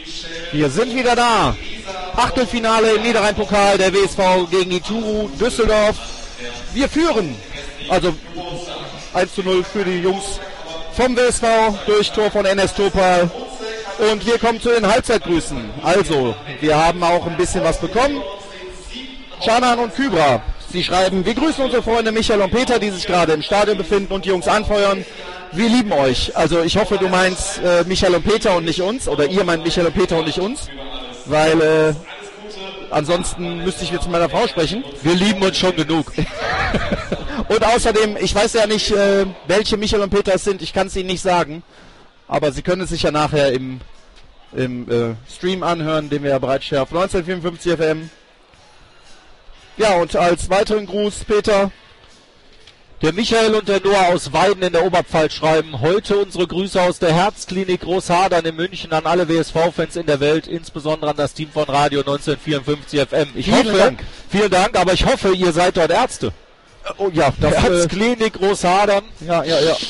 Wir sind wieder da. Achtelfinale im Niederrhein-Pokal, der WSV gegen die Turu Düsseldorf. Wir führen, also 1:0 für die Jungs vom WSV durch Tor von Enes Topal. Und wir kommen zu den Halbzeitgrüßen. Also, wir haben auch ein bisschen was bekommen. Canan und Kybra, sie schreiben, wir grüßen unsere Freunde Michael und Peter, die sich gerade im Stadion befinden und die Jungs anfeuern. Wir lieben euch. Also ich hoffe, du meinst Michael und Peter und nicht uns. Oder ihr meint Michael und Peter und nicht uns. Weil ansonsten müsste ich jetzt mit meiner Frau sprechen. Wir lieben uns schon genug. Und außerdem, ich weiß ja nicht, welche Michael und Peter es sind. Ich kann es Ihnen nicht sagen. Aber Sie können es sich ja nachher im Stream anhören, den wir ja bereitstellen auf 1954 FM. Ja, und als weiteren Gruß, Peter. Der Michael und der Noah aus Weiden in der Oberpfalz schreiben, heute unsere Grüße aus der Herzklinik Großhadern in München an alle WSV-Fans in der Welt, insbesondere an das Team von Radio 1954 FM. Vielen Dank, aber ich hoffe, ihr seid dort Ärzte. Oh ja, das Herzklinik Großhadern. Ja.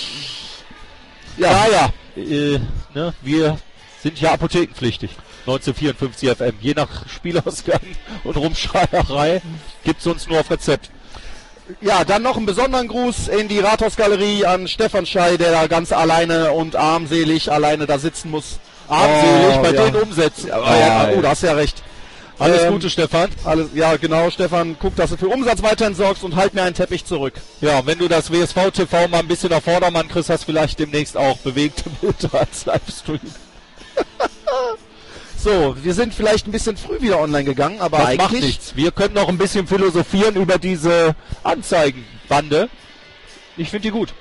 Ne, wir sind ja apothekenpflichtig. 1954 FM. Je nach Spielausgang und Rumschreierei gibt es uns nur auf Rezept. Ja, dann noch einen besonderen Gruß in die Rathausgalerie an Stefan Schei, der da ganz alleine und armselig alleine da sitzen muss. Armselig bei den Umsätzen. Du hast ja recht. Alles Gute, Stefan. Ja, genau, Stefan, guck, dass du für Umsatz weiterhin sorgst und halt mir einen Teppich zurück. Ja, wenn du das WSV-TV mal ein bisschen auf Vordermann kriegst, hast vielleicht demnächst auch bewegte Bilder als Livestream. So, wir sind vielleicht ein bisschen früh wieder online gegangen, aber das eigentlich macht nichts. Wir können noch ein bisschen philosophieren über diese Anzeigenbande. Ich finde die gut.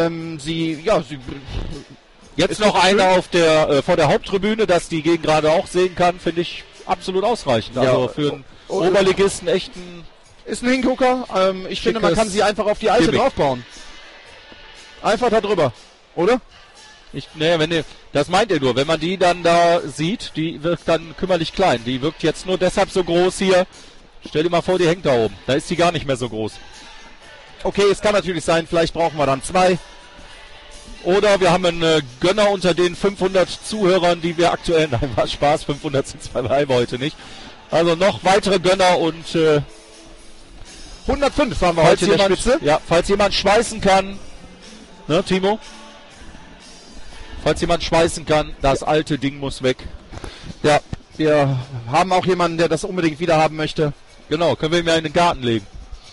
Jetzt noch eine auf der vor der Haupttribüne, dass die Gegend gerade auch sehen kann, finde ich absolut ausreichend. Also für einen Oberligisten echt ist ein Hingucker. Ich finde, man kann sie einfach auf die alte draufbauen. Einfach da drüber, oder? Das meint ihr nur. Wenn man die dann da sieht, die wirkt dann kümmerlich klein. Die wirkt jetzt nur deshalb so groß hier. Stell dir mal vor, die hängt da oben. Da ist die gar nicht mehr so groß. Okay, es kann natürlich sein, vielleicht brauchen wir dann 2. Oder wir haben einen Gönner unter den 500 Zuhörern, die wir aktuell... Nein, war Spaß, 500 sind es bei heute nicht. Also noch weitere Gönner und... 105 haben wir heute in der Spitze. Ja, falls jemand schweißen kann... Ne, Timo? Falls jemand schweißen kann, das alte Ding muss weg. Ja, wir haben auch jemanden, der das unbedingt wieder haben möchte. Genau, können wir ihm ja in den Garten legen.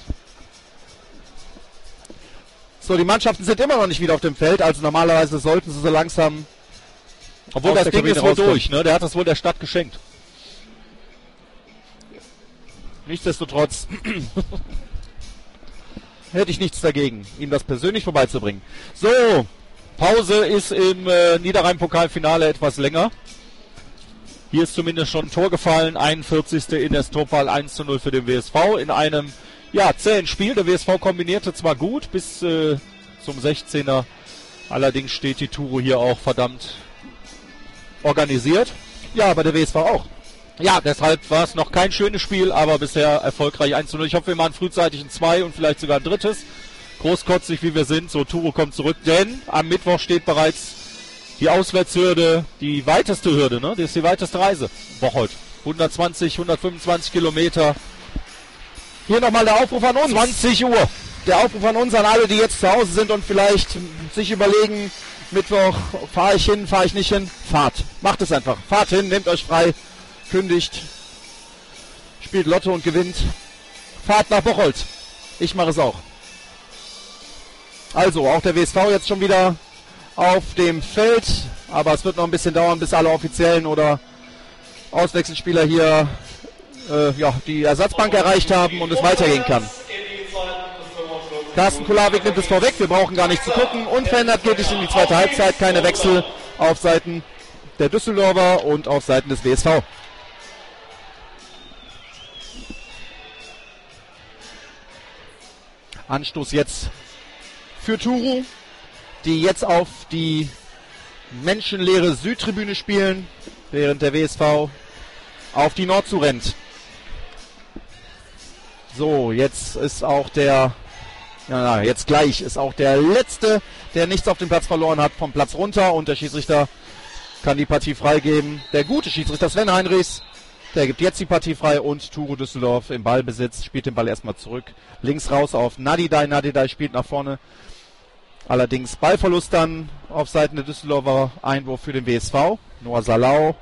So, die Mannschaften sind immer noch nicht wieder auf dem Feld, also normalerweise sollten sie so langsam... Obwohl das Ding ist wohl durch, ne? Der hat das wohl der Stadt geschenkt. Nichtsdestotrotz hätte ich nichts dagegen, ihm das persönlich vorbeizubringen. So, Pause ist im Niederrhein-Pokalfinale etwas länger. Hier ist zumindest schon ein Tor gefallen. 41. Enes Topal 1:0 für den WSV in einem zähen Spiel. Der WSV kombinierte zwar gut bis zum 16er. Allerdings steht die Turo hier auch verdammt organisiert. Ja, aber der WSV auch. Ja, deshalb war es noch kein schönes Spiel, aber bisher erfolgreich 1:0. Ich hoffe, wir machen frühzeitig ein 2 und vielleicht sogar ein drittes. Großkotzig wie wir sind, so Turo kommt zurück, denn am Mittwoch steht bereits die Auswärtshürde, die weiteste Hürde, ne? Das ist die weiteste Reise. Bocholt. 120, 125 Kilometer. Hier nochmal der Aufruf an uns. 20 Uhr. Der Aufruf an uns, an alle, die jetzt zu Hause sind und vielleicht sich überlegen, Mittwoch, fahre ich hin, fahre ich nicht hin. Fahrt. Macht es einfach. Fahrt hin, nehmt euch frei, kündigt, spielt Lotto und gewinnt. Fahrt nach Bocholt. Ich mache es auch. Also, auch der WSV jetzt schon wieder auf dem Feld. Aber es wird noch ein bisschen dauern, bis alle Offiziellen oder Auswechselspieler hier die Ersatzbank erreicht haben und es weitergehen kann. Carsten Kulawik nimmt es vorweg. Wir brauchen gar nicht zu gucken. Unverändert geht es in die zweite Halbzeit. Keine Wechsel auf Seiten der Düsseldorfer und auf Seiten des WSV. Anstoß jetzt für Turu, die jetzt auf die menschenleere Südtribüne spielen, während der WSV auf die Nord zurennt. So, jetzt ist auch jetzt gleich ist auch der Letzte, der nichts auf dem Platz verloren hat, vom Platz runter und der Schiedsrichter kann die Partie freigeben. Der gute Schiedsrichter Sven Heinrichs, der gibt jetzt die Partie frei und Turo Düsseldorf im Ballbesitz, spielt den Ball erstmal zurück. Links raus auf Nadidai. Nadidai spielt nach vorne. Allerdings Ballverlust dann auf Seiten der Düsseldorfer, Einwurf für den WSV. Noah Salau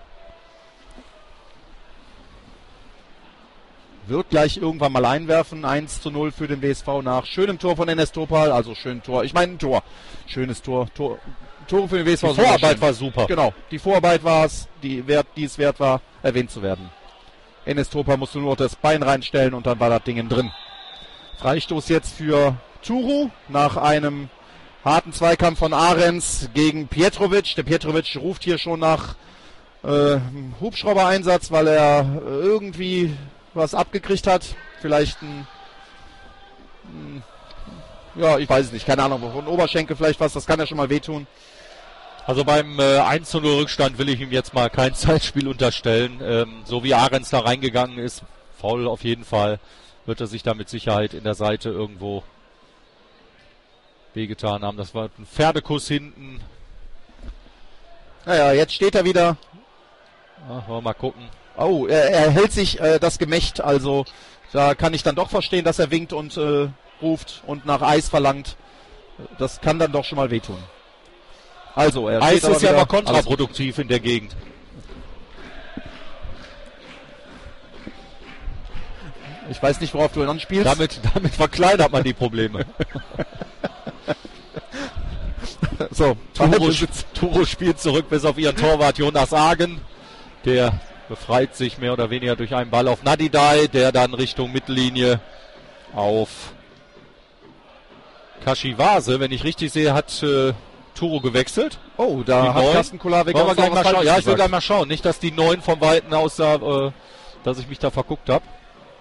wird gleich irgendwann mal einwerfen. 1:0 für den WSV nach schönem Tor von Enes Topal. Also schönes Tor. Ich meine ein Tor. Schönes Tor. Tore für den WSV. Die Vorarbeit war super. Genau. Die Vorarbeit war es, die es wert war, erwähnt zu werden. Enes Topal musste nur noch das Bein reinstellen und dann war das Ding drin. Freistoß jetzt für Turu nach einem harten Zweikampf von Ahrens gegen Pietrovic. Der Pietrovic ruft hier schon nach Hubschrauber-Einsatz, weil er irgendwie was abgekriegt hat. Vielleicht ich weiß es nicht, keine Ahnung, ein Oberschenkel vielleicht was, das kann ja schon mal wehtun. Also beim 1:0 Rückstand will ich ihm jetzt mal kein Zeitspiel unterstellen. So wie Ahrens da reingegangen ist, faul auf jeden Fall, wird er sich da mit Sicherheit in der Seite irgendwo wehgetan haben. Das war ein Pferdekuss hinten. Naja, jetzt steht er wieder. Wollen wir mal gucken. Oh, er hält sich das Gemächt, also da kann ich dann doch verstehen, dass er winkt und ruft und nach Eis verlangt. Das kann dann doch schon mal wehtun. Also, er Eis steht ist ja aber kontraproduktiv in der Gegend. Ich weiß nicht, worauf du ihn anspielst. Damit verkleinert man die Probleme. So, Turo spielt zurück bis auf ihren Torwart Jonas Agen. Der befreit sich mehr oder weniger durch einen Ball auf Nadidai, der dann Richtung Mittellinie auf Kashiwase, wenn ich richtig sehe, hat Turo gewechselt. Oh, da hat Carsten Kulawik auch gleich mal schauen. Ja, ich will gleich mal schauen. Nicht, dass die 9 vom Weiten aussah, dass ich mich da verguckt habe.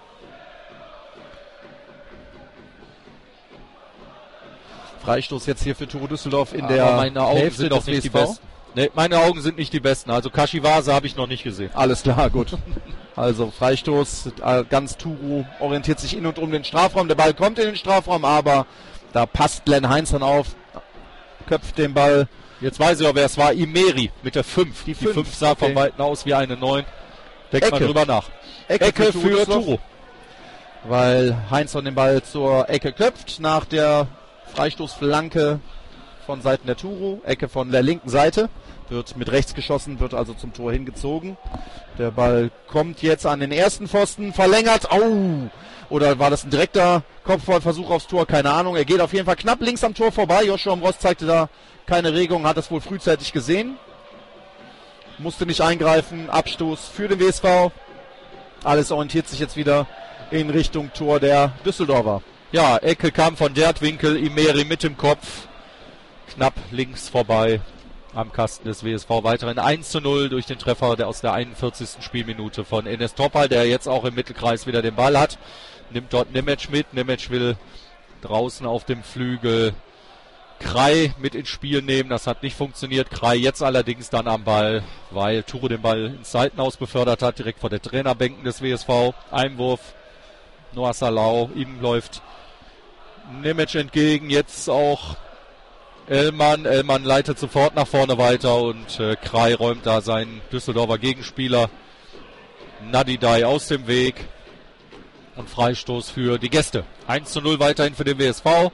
Freistoß jetzt hier für Turo Düsseldorf in Aber der meine Augen Hälfte sind des noch nicht die WSV. besten. Nee, meine Augen sind nicht die besten. Also Kashiwase habe ich noch nicht gesehen. Alles klar, gut. Also Freistoß, ganz Turo orientiert sich in und um den Strafraum. Der Ball kommt in den Strafraum, aber da passt Glenn Heinz dann auf, köpft den Ball. Jetzt weiß ich auch, wer es war. Imeri mit der 5. Die 5 sah vom Weiten aus wie eine 9. Denkt mal drüber nach. Ecke für Turo. Weil Heinz den Ball zur Ecke köpft nach der Freistoßflanke von Seiten der Turo. Ecke von der linken Seite. Wird mit rechts geschossen, wird also zum Tor hingezogen. Der Ball kommt jetzt an den ersten Pfosten, verlängert. Au! Oder war das ein direkter Kopfballversuch aufs Tor? Keine Ahnung. Er geht auf jeden Fall knapp links am Tor vorbei. Joshua Mroz zeigte da keine Regung, hat das wohl frühzeitig gesehen. Musste nicht eingreifen. Abstoß für den WSV. Alles orientiert sich jetzt wieder in Richtung Tor der Düsseldorfer. Ja, Ecke kam von Dertwinkel, Imeri mit dem Kopf. Knapp links vorbei am Kasten des WSV. Weiterhin 1:0 durch den Treffer aus der 41. Spielminute von Enes Topal, der jetzt auch im Mittelkreis wieder den Ball hat. Nimmt dort Nemec mit. Nemec will draußen auf dem Flügel Krei mit ins Spiel nehmen. Das hat nicht funktioniert. Krei jetzt allerdings dann am Ball, weil Turo den Ball ins Seitenhaus befördert hat, direkt vor der Trainerbänken des WSV. Einwurf. Noah Salau, ihm läuft Nemec entgegen. Jetzt auch Ellmann. Ellmann leitet sofort nach vorne weiter und Krei räumt da seinen Düsseldorfer Gegenspieler Nadidai aus dem Weg. Und Freistoß für die Gäste. 1:0 weiterhin für den WSV.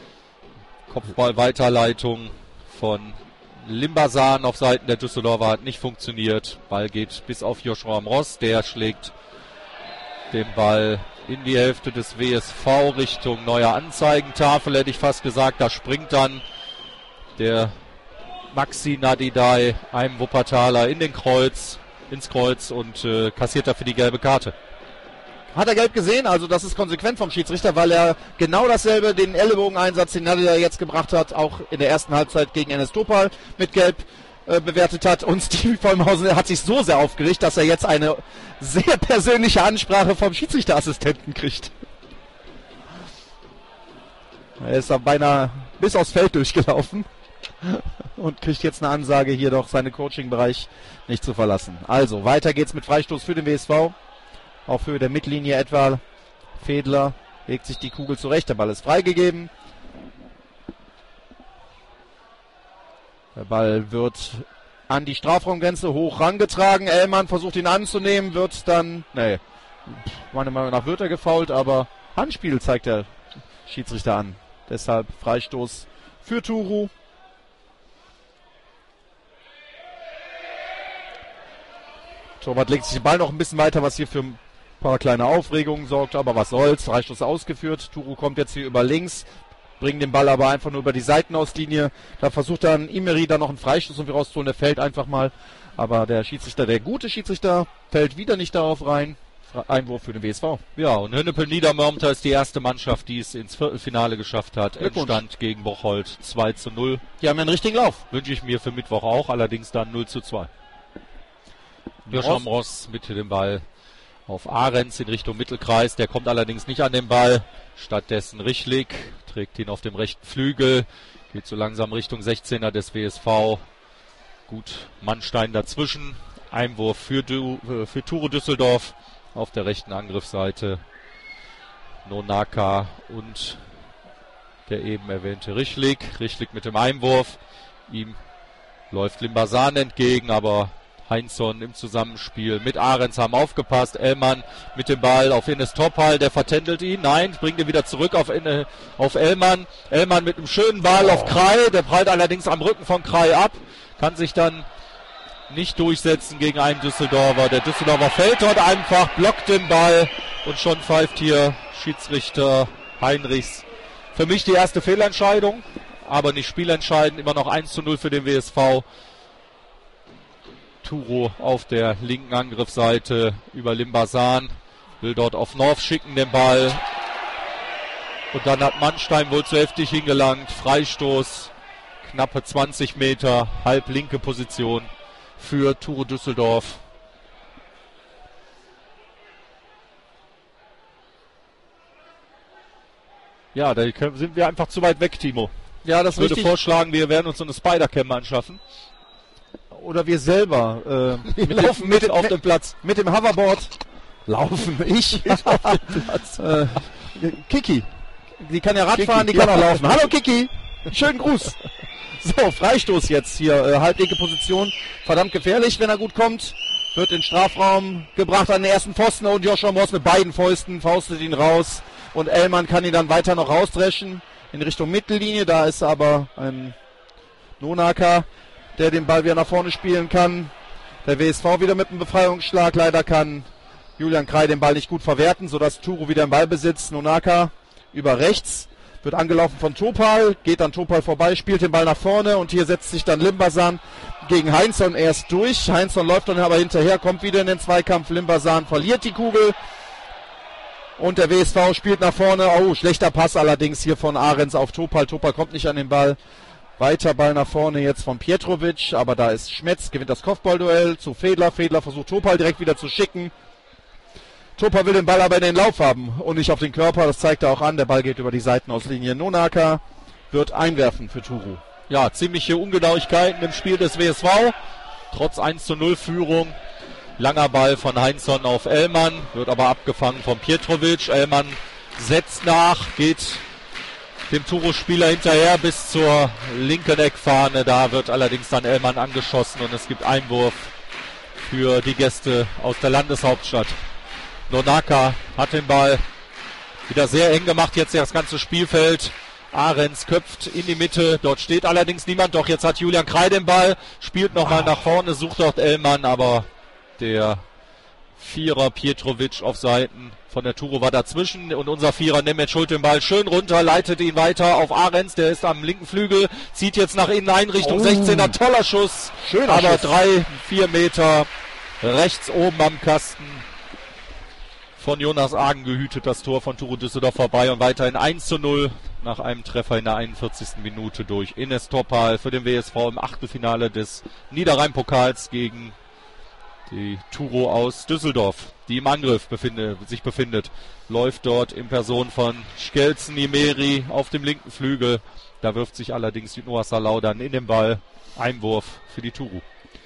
Kopfball-Weiterleitung von Limbasan auf Seiten der Düsseldorfer hat nicht funktioniert. Ball geht bis auf Joshua Mroz. Der schlägt den Ball in die Hälfte des WSV Richtung neuer Anzeigentafel, hätte ich fast gesagt. Da springt dann der Maxi Nadidai, einem Wuppertaler, ins Kreuz und kassiert dafür die gelbe Karte. Hat er gelb gesehen, also das ist konsequent vom Schiedsrichter, weil er genau dasselbe, den Ellenbogeneinsatz, den Nadidai jetzt gebracht hat, auch in der ersten Halbzeit gegen Enes Topal mit gelb bewertet hat. Und Stevie Vollmhausen hat sich so sehr aufgeregt, dass er jetzt eine sehr persönliche Ansprache vom Schiedsrichterassistenten kriegt. Er ist da beinahe bis aufs Feld durchgelaufen und kriegt jetzt eine Ansage, hier doch seinen Coaching-Bereich nicht zu verlassen. Also, weiter geht's mit Freistoß für den WSV. Auf Höhe der Mittellinie etwa. Fedler legt sich die Kugel zurecht. Der Ball ist freigegeben. Der Ball wird an die Strafraumgrenze hoch rangetragen. Ellmann versucht ihn anzunehmen, wird dann, meiner Meinung nach wird er gefoult, aber Handspiel zeigt der Schiedsrichter an. Deshalb Freistoß für Turu. Torwart legt sich den Ball noch ein bisschen weiter, was hier für ein paar kleine Aufregungen sorgt, aber was soll's. Freistoß ausgeführt. Turu kommt jetzt hier über links, bringt den Ball aber einfach nur über die Seitenauslinie. Da versucht dann Imeri dann noch einen Freistoß irgendwie rauszuholen. Der fällt einfach mal. Aber der Schiedsrichter, der gute Schiedsrichter, fällt wieder nicht darauf rein. Einwurf für den WSV. Ja, und Hönnepel Niedermörmter ist die erste Mannschaft, die es ins Viertelfinale geschafft hat. Endstand gegen Bocholt 2:0. Die haben ja einen richtigen Lauf. Wünsche ich mir für Mittwoch auch, allerdings dann 0:2. Joshua Ross mit dem Ball auf Ahrens in Richtung Mittelkreis. Der kommt allerdings nicht an den Ball. Stattdessen Richlik trägt ihn auf dem rechten Flügel. Geht so langsam Richtung 16er des WSV. Gut, Mannstein dazwischen. Einwurf für Turu Düsseldorf auf der rechten Angriffsseite. Nonaka und der eben erwähnte Richlik. Richlik mit dem Einwurf. Ihm läuft Limbasan entgegen, aber Heinzson im Zusammenspiel mit Ahrens haben aufgepasst. Ellmann mit dem Ball auf Enes Topal, der vertändelt ihn. Nein, bringt ihn wieder zurück auf Ellmann. Ellmann mit einem schönen Ball auf Krei, der prallt allerdings am Rücken von Krei ab. Kann sich dann nicht durchsetzen gegen einen Düsseldorfer. Der Düsseldorfer fällt dort einfach, blockt den Ball und schon pfeift hier Schiedsrichter Heinrichs. Für mich die erste Fehlentscheidung, aber nicht spielentscheidend. Immer noch 1:0 für den WSV. Turo auf der linken Angriffsseite über Limbasan. Will dort auf North schicken den Ball. Und dann hat Mannstein wohl zu heftig hingelangt. Freistoß, knappe 20 Meter, halb linke Position für Turo Düsseldorf. Ja, da sind wir einfach zu weit weg, Timo. Ja, das ich würde vorschlagen, wir werden uns so eine Spider-Cam anschaffen. Oder wir selber wir laufen mit auf dem Platz. Mit dem Hoverboard laufen. Ich auf dem Platz. Kiki. Die kann ja Radfahren, die kann auch laufen. Hallo Kiki. Schönen Gruß. So, Freistoß jetzt hier. Halblinke Position. Verdammt gefährlich, wenn er gut kommt. Wird in den Strafraum gebracht an den ersten Pfosten und Joshua Moss mit beiden Fäusten faustet ihn raus. Und Ellmann kann ihn dann weiter noch rausdreschen in Richtung Mittellinie. Da ist aber ein Nonaka, der den Ball wieder nach vorne spielen kann. Der WSV wieder mit einem Befreiungsschlag. Leider kann Julian Krei den Ball nicht gut verwerten, sodass Turu wieder im Ballbesitz. Nonaka über rechts, wird angelaufen von Topal, geht an Topal vorbei, spielt den Ball nach vorne und hier setzt sich dann Limbasan gegen Heinzson erst durch. Heinzson läuft dann aber hinterher, kommt wieder in den Zweikampf. Limbasan verliert die Kugel und der WSV spielt nach vorne. Oh, schlechter Pass allerdings hier von Ahrens auf Topal. Topal kommt nicht an den Ball. Weiter Ball nach vorne jetzt von Pietrovic, aber da ist Schmetz, gewinnt das Kopfballduell zu Fedler. Fedler versucht Topal direkt wieder zu schicken. Topal will den Ball aber in den Lauf haben und nicht auf den Körper, das zeigt er auch an. Der Ball geht über die Seitenauslinie. Nonaka wird einwerfen für Turu. Ja, ziemliche Ungenauigkeiten im Spiel des WSV. Trotz 1:0 Führung. Langer Ball von Heinzson auf Ellmann, wird aber abgefangen von Pietrovic. Ellmann setzt nach, geht dem Turo-Spieler hinterher bis zur linken Eckfahne. Da wird allerdings dann Ellmann angeschossen und es gibt Einwurf für die Gäste aus der Landeshauptstadt. Nonaka hat den Ball wieder sehr eng gemacht, jetzt das ganze Spielfeld. Ahrens köpft in die Mitte, dort steht allerdings niemand. Doch jetzt hat Julian Krei den Ball, spielt nochmal nach vorne, sucht dort Ellmann, aber der Vierer Pietrovic auf Seiten von der Turo war dazwischen und unser Vierer Nemec holt den Ball schön runter, leitet ihn weiter auf Ahrens, der ist am linken Flügel, zieht jetzt nach innen ein Richtung 16er, toller Schuss, schöner aber Schuss. 3-4 Meter rechts oben am Kasten von Jonas Argen gehütet, das Tor von Turo Düsseldorf vorbei und weiterhin 1:0 nach einem Treffer in der 41. Minute durch Enes Topal für den WSV im Achtelfinale des Niederrhein-Pokals gegen die Turo aus Düsseldorf, die im Angriff sich befindet. Läuft dort in Person von Schkelzen Imeri auf dem linken Flügel. Da wirft sich allerdings Noah Salau dann in den Ball. Einwurf für die Turo.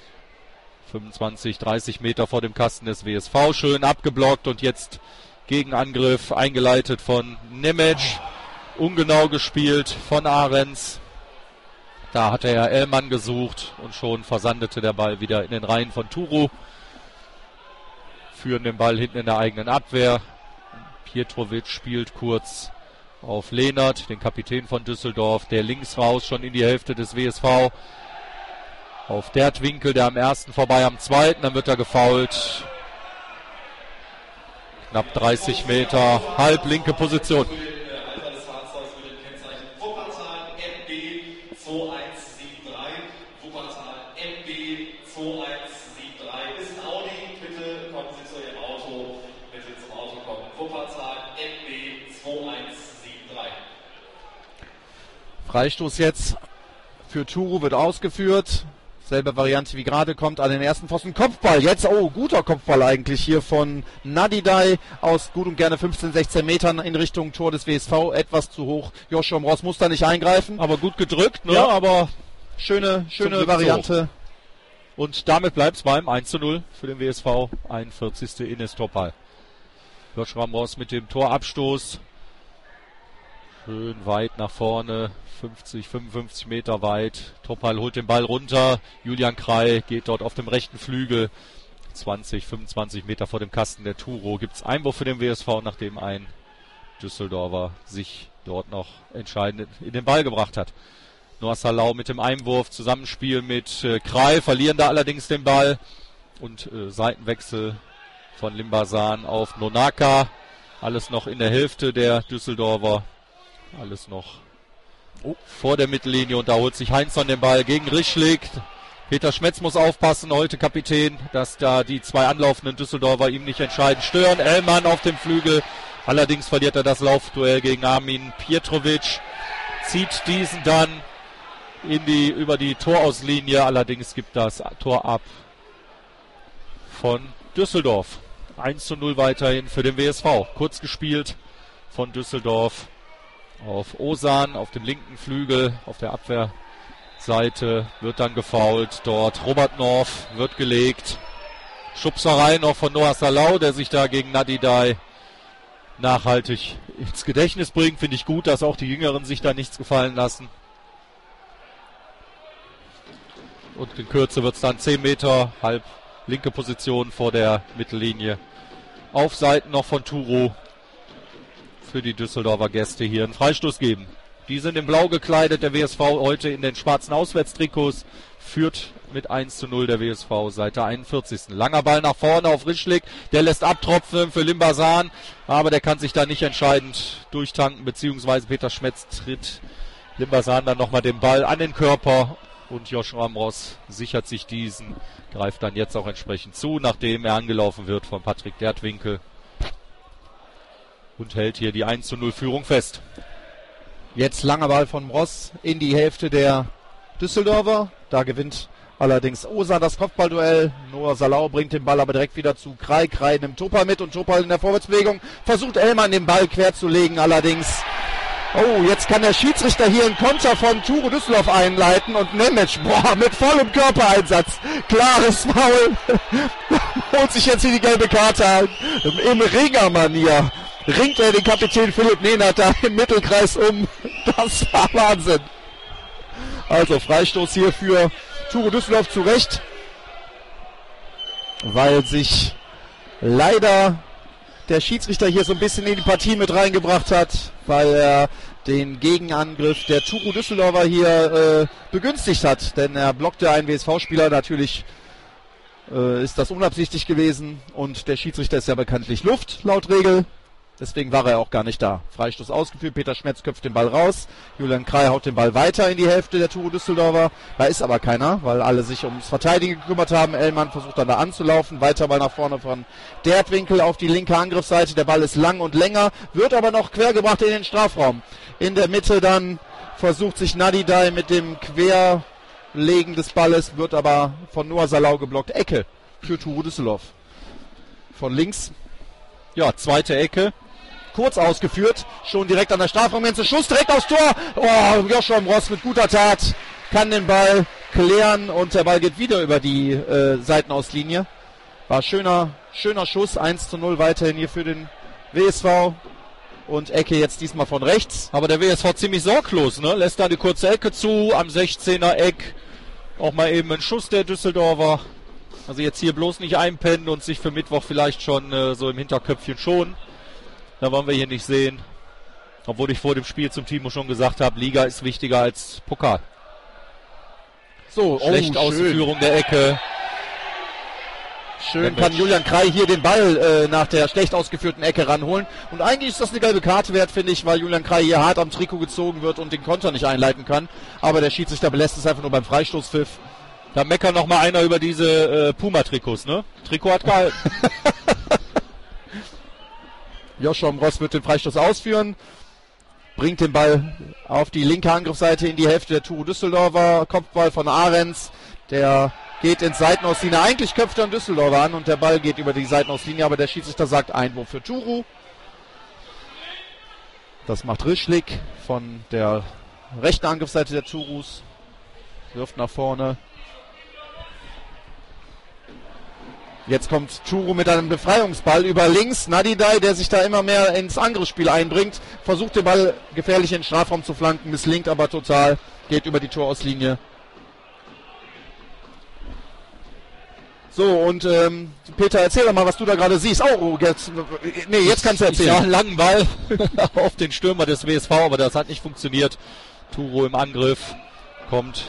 25, 30 Meter vor dem Kasten des WSV. Schön abgeblockt und jetzt Gegenangriff eingeleitet von Nemec. Ungenau gespielt von Ahrens. Da hatte er Ellmann gesucht und schon versandete der Ball wieder in den Reihen von Turu. Führen den Ball hinten in der eigenen Abwehr. Pietrovic spielt kurz auf Lehnert, den Kapitän von Düsseldorf, der links raus schon in die Hälfte des WSV. Auf Dertwinkel, der am ersten vorbei, am zweiten, dann wird er gefoult. Knapp 30 Meter, halb linke Position. Freistoß jetzt für Turu wird ausgeführt. Selbe Variante wie gerade, kommt an den ersten Pfosten. Kopfball jetzt, guter Kopfball eigentlich hier von Nadidai aus gut und gerne 15, 16 Metern in Richtung Tor des WSV. Etwas zu hoch. Joshua Ross muss da nicht eingreifen. Aber gut gedrückt, ne? Ja, aber schöne Variante. Und damit bleibt es beim 1:0 für den WSV. 41. Ines Topal. Joshua Ross mit dem Torabstoß. Schön weit nach vorne. 50, 55 Meter weit. Topal holt den Ball runter. Julian Krei geht dort auf dem rechten Flügel. 20, 25 Meter vor dem Kasten der Turo. Gibt es Einwurf für den WSV, nachdem ein Düsseldorfer sich dort noch entscheidend in den Ball gebracht hat. Noah Salau mit dem Einwurf. Zusammenspiel mit Krei. Verlieren da allerdings den Ball. Und Seitenwechsel von Limbasan auf Nonaka. Alles noch in der Hälfte der Düsseldorfer. Alles noch vor der Mittellinie und da holt sich Heinzson den Ball gegen Rischlik. Peter Schmetz muss aufpassen, heute Kapitän, dass da die zwei anlaufenden Düsseldorfer ihm nicht entscheidend stören. Ellmann auf dem Flügel, allerdings verliert er das Laufduell gegen Armin Pietrovic, zieht diesen dann über die Torauslinie, allerdings gibt das Tor ab von Düsseldorf. 1:0 weiterhin für den WSV, kurz gespielt von Düsseldorf. Auf Osan, auf dem linken Flügel, auf der Abwehrseite wird dann gefoult. Dort Robert North wird gelegt. Schubserei noch von Noah Salau, der sich da gegen Nadidai nachhaltig ins Gedächtnis bringt. Finde ich gut, dass auch die Jüngeren sich da nichts gefallen lassen. Und in Kürze wird es dann 10 Meter, halb linke Position vor der Mittellinie. Auf Seiten noch von Turu. Für die Düsseldorfer Gäste hier einen Freistoß geben. Die sind in blau gekleidet, der WSV heute in den schwarzen Auswärtstrikots, führt mit 1:0 der WSV seit der 41. Langer Ball nach vorne auf Rischlik, der lässt abtropfen für Limbasan, aber der kann sich da nicht entscheidend durchtanken, beziehungsweise Peter Schmetz tritt Limbasan dann nochmal den Ball an den Körper und Joshua Ross sichert sich diesen, greift dann jetzt auch entsprechend zu, nachdem er angelaufen wird von Patrick Dertwinkel. Und hält hier die 1:0 Führung fest. Jetzt langer Ball von Ross in die Hälfte der Düsseldorfer. Da gewinnt allerdings Osa das Kopfballduell. Noah Salau bringt den Ball aber direkt wieder zu Krei. Krei nimmt Topal mit und Topal in der Vorwärtsbewegung. Versucht Ellmann den Ball quer zu legen allerdings. Jetzt kann der Schiedsrichter hier einen Konter von Turo Düsseldorf einleiten und Nemec, mit vollem Körpereinsatz. Klares Foul. Holt sich jetzt hier die gelbe Karte an. Im Ringer-Manier ringt er den Kapitän Philipp Nehnert da im Mittelkreis um. Das war Wahnsinn. Also Freistoß hier für Turo Düsseldorf zu Recht. Weil sich leider der Schiedsrichter hier so ein bisschen in die Partie mit reingebracht hat, weil er den Gegenangriff der Turo Düsseldorfer hier begünstigt hat. Denn er blockte einen WSV-Spieler, natürlich ist das unabsichtlich gewesen und der Schiedsrichter ist ja bekanntlich Luft, laut Regel. Deswegen war er auch gar nicht da. Freistoß ausgeführt, Peter Schmetz köpft den Ball raus. Julian Krei haut den Ball weiter in die Hälfte der Turo Düsseldorfer. Da ist aber keiner, weil alle sich ums Verteidigen gekümmert haben. Ellmann versucht dann da anzulaufen. Weiter Ball nach vorne von Dertwinkel auf die linke Angriffsseite. Der Ball ist lang und länger, wird aber noch quergebracht in den Strafraum. In der Mitte dann versucht sich Nadidai mit dem Querlegen des Balles, wird aber von Noah Salau geblockt. Ecke für Turo Düsseldorf. Von links. Ja, zweite Ecke. Kurz ausgeführt, schon direkt an der Strafraumgrenze, Schuss direkt aufs Tor. Joshua Ross mit guter Tat kann den Ball klären und der Ball geht wieder über die Seitenauslinie. War schöner Schuss, 1:0 weiterhin hier für den WSV. Und Ecke jetzt diesmal von rechts. Aber der WSV ziemlich sorglos, ne? Lässt da die kurze Ecke zu, am 16er Eck. Auch mal eben ein Schuss der Düsseldorfer. Also jetzt hier bloß nicht einpennen und sich für Mittwoch vielleicht schon so im Hinterköpfchen schon. Da wollen wir hier nicht sehen. Obwohl ich vor dem Spiel zum Timo schon gesagt habe, Liga ist wichtiger als Pokal. So, schlechte Ausführung der Ecke. Schön kann Julian Krei hier den Ball nach der schlecht ausgeführten Ecke ranholen. Und eigentlich ist das eine gelbe Karte wert, finde ich, weil Julian Krei hier hart am Trikot gezogen wird und den Konter nicht einleiten kann. Aber der Schiedsrichter belässt es einfach nur beim Freistoßpfiff. Da meckert noch mal einer über diese Puma-Trikots, ne? Trikot hat gehalten. Joshua Ross wird den Freistoß ausführen. Bringt den Ball auf die linke Angriffsseite in die Hälfte der Turo Düsseldorfer. Kopfball von Ahrens. Der geht ins Seitenauslinie. Eigentlich köpft er einen Düsseldorfer an und der Ball geht über die Seitenauslinie. Aber der Schiedsrichter sagt Einwurf für Turo. Das macht Rischlik von der rechten Angriffsseite der Turus. Wirft nach vorne. Jetzt kommt Turo mit einem Befreiungsball über links. Nadidai, der sich da immer mehr ins Angriffsspiel einbringt, versucht den Ball gefährlich in den Strafraum zu flanken, misslingt aber total, geht über die Torauslinie. So, und Peter, erzähl doch mal, was du da gerade siehst. Oh, jetzt kannst du erzählen. Ja, einen langen Ball auf den Stürmer des WSV, aber das hat nicht funktioniert. Turo im Angriff, kommt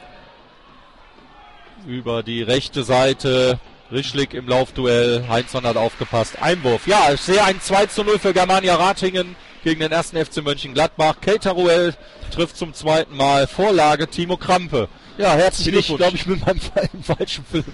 über die rechte Seite. Rischlik im Laufduell, Heinzson hat aufgepasst. Einwurf. Ja, ich sehe ein 2:0 für Germania Ratingen gegen den 1. FC Mönchengladbach. Keitaruel trifft zum zweiten Mal. Vorlage Timo Krampe. Ja, herzlichen Glückwunsch. Ich glaube, ich bin im falschen Film.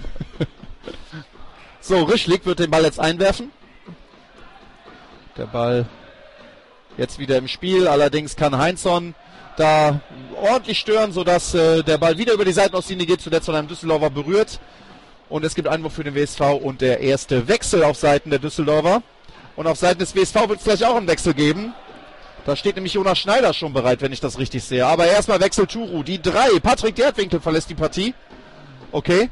So, Rischlik wird den Ball jetzt einwerfen. Der Ball jetzt wieder im Spiel. Allerdings kann Heinzson da ordentlich stören, sodass der Ball wieder über die Seitenauslinie geht, zuletzt von einem Düsseldorfer berührt. Und es gibt Einwurf für den WSV und der erste Wechsel auf Seiten der Düsseldorfer. Und auf Seiten des WSV wird es gleich auch einen Wechsel geben. Da steht nämlich Jonas Schneider schon bereit, wenn ich das richtig sehe. Aber erstmal Wechsel Turo. Die 3. Patrick Dertwinkel verlässt die Partie. Okay.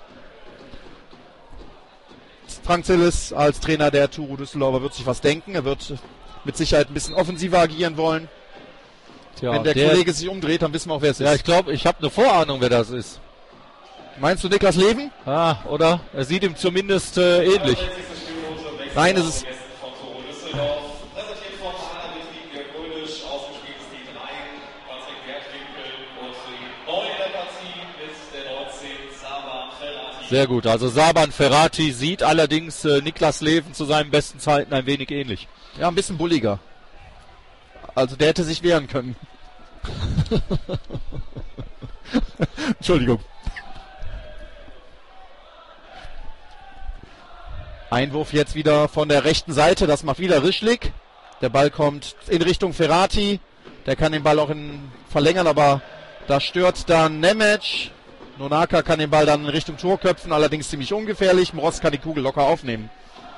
Frank Zillis als Trainer der Turo Düsseldorfer wird sich was denken. Er wird mit Sicherheit ein bisschen offensiver agieren wollen. Tja, wenn der Kollege sich umdreht, dann wissen wir auch, wer es ist. Ja, ich glaube, ich habe eine Vorahnung, wer das ist. Meinst du Niklas Leven? Ah, oder? Er sieht ihm zumindest ähnlich. Nein, es ist... Sehr gut, also Saban Ferrati sieht allerdings Niklas Leven zu seinen besten Zeiten ein wenig ähnlich. Ja, ein bisschen bulliger. Also der hätte sich wehren können. Entschuldigung. Einwurf jetzt wieder von der rechten Seite, das macht wieder Rischlik. Der Ball kommt in Richtung Ferrati. Der kann den Ball auch verlängern, aber da stört dann Nemec. Nonaka kann den Ball dann in Richtung Tor köpfen, allerdings ziemlich ungefährlich. Mroz kann die Kugel locker aufnehmen.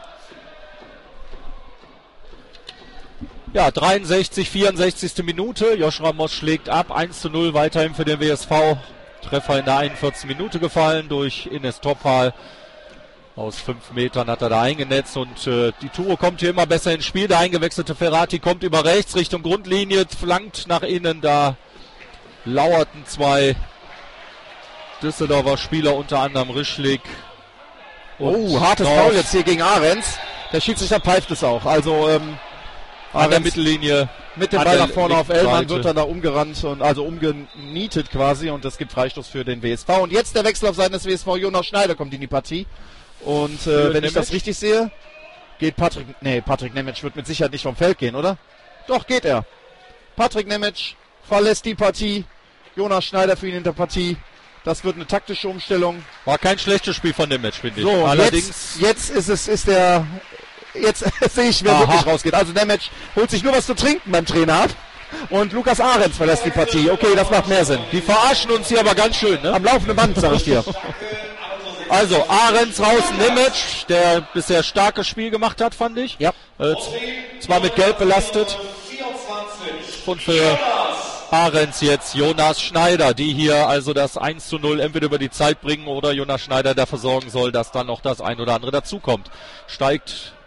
Ja, 63, 64. Minute. Joshua Moss schlägt ab. 1:0 weiterhin für den WSV. Treffer in der 41. Minute gefallen durch Ines Topal. Aus 5 Metern hat er da eingenetzt und die Turo kommt hier immer besser ins Spiel. Der eingewechselte Ferrati kommt über rechts Richtung Grundlinie, flankt nach innen. Da lauerten 2 Düsseldorfer Spieler, unter anderem Rischlik. Hartes Foul jetzt hier gegen Ahrens. Der Schiedsrichter pfeift es auch. Also an der Mittellinie. Mit dem Ball nach vorne auf Ellmann wird dann da umgerannt und also umgenietet quasi und es gibt Freistoß für den WSV. Und jetzt der Wechsel auf Seiten des WSV. Jonas Schneider kommt in die Partie. Und wenn ich das richtig sehe, geht Patrick Nemec wird mit Sicherheit nicht vom Feld gehen, oder? Doch, geht er. Patrick Nemec verlässt die Partie. Jonas Schneider für ihn in der Partie. Das wird eine taktische Umstellung. War kein schlechtes Spiel von Nemec, finde ich. So, allerdings jetzt sehe ich, wer wirklich rausgeht. Also Nemec holt sich nur was zu trinken beim Trainer ab. Und Lukas Ahrens verlässt die Partie. Okay, das macht mehr Sinn. Die verarschen uns hier aber ganz schön, ne? Am laufenden Band, sag ich dir. Also Ahrens raus, Nemec, der bisher starkes Spiel gemacht hat, fand ich. Ja. Zwar mit Gelb belastet. Und für Ahrens jetzt Jonas Schneider, die hier also das 1:0 entweder über die Zeit bringen oder Jonas Schneider dafür sorgen soll, dass dann noch das ein oder andere dazukommt. Steigt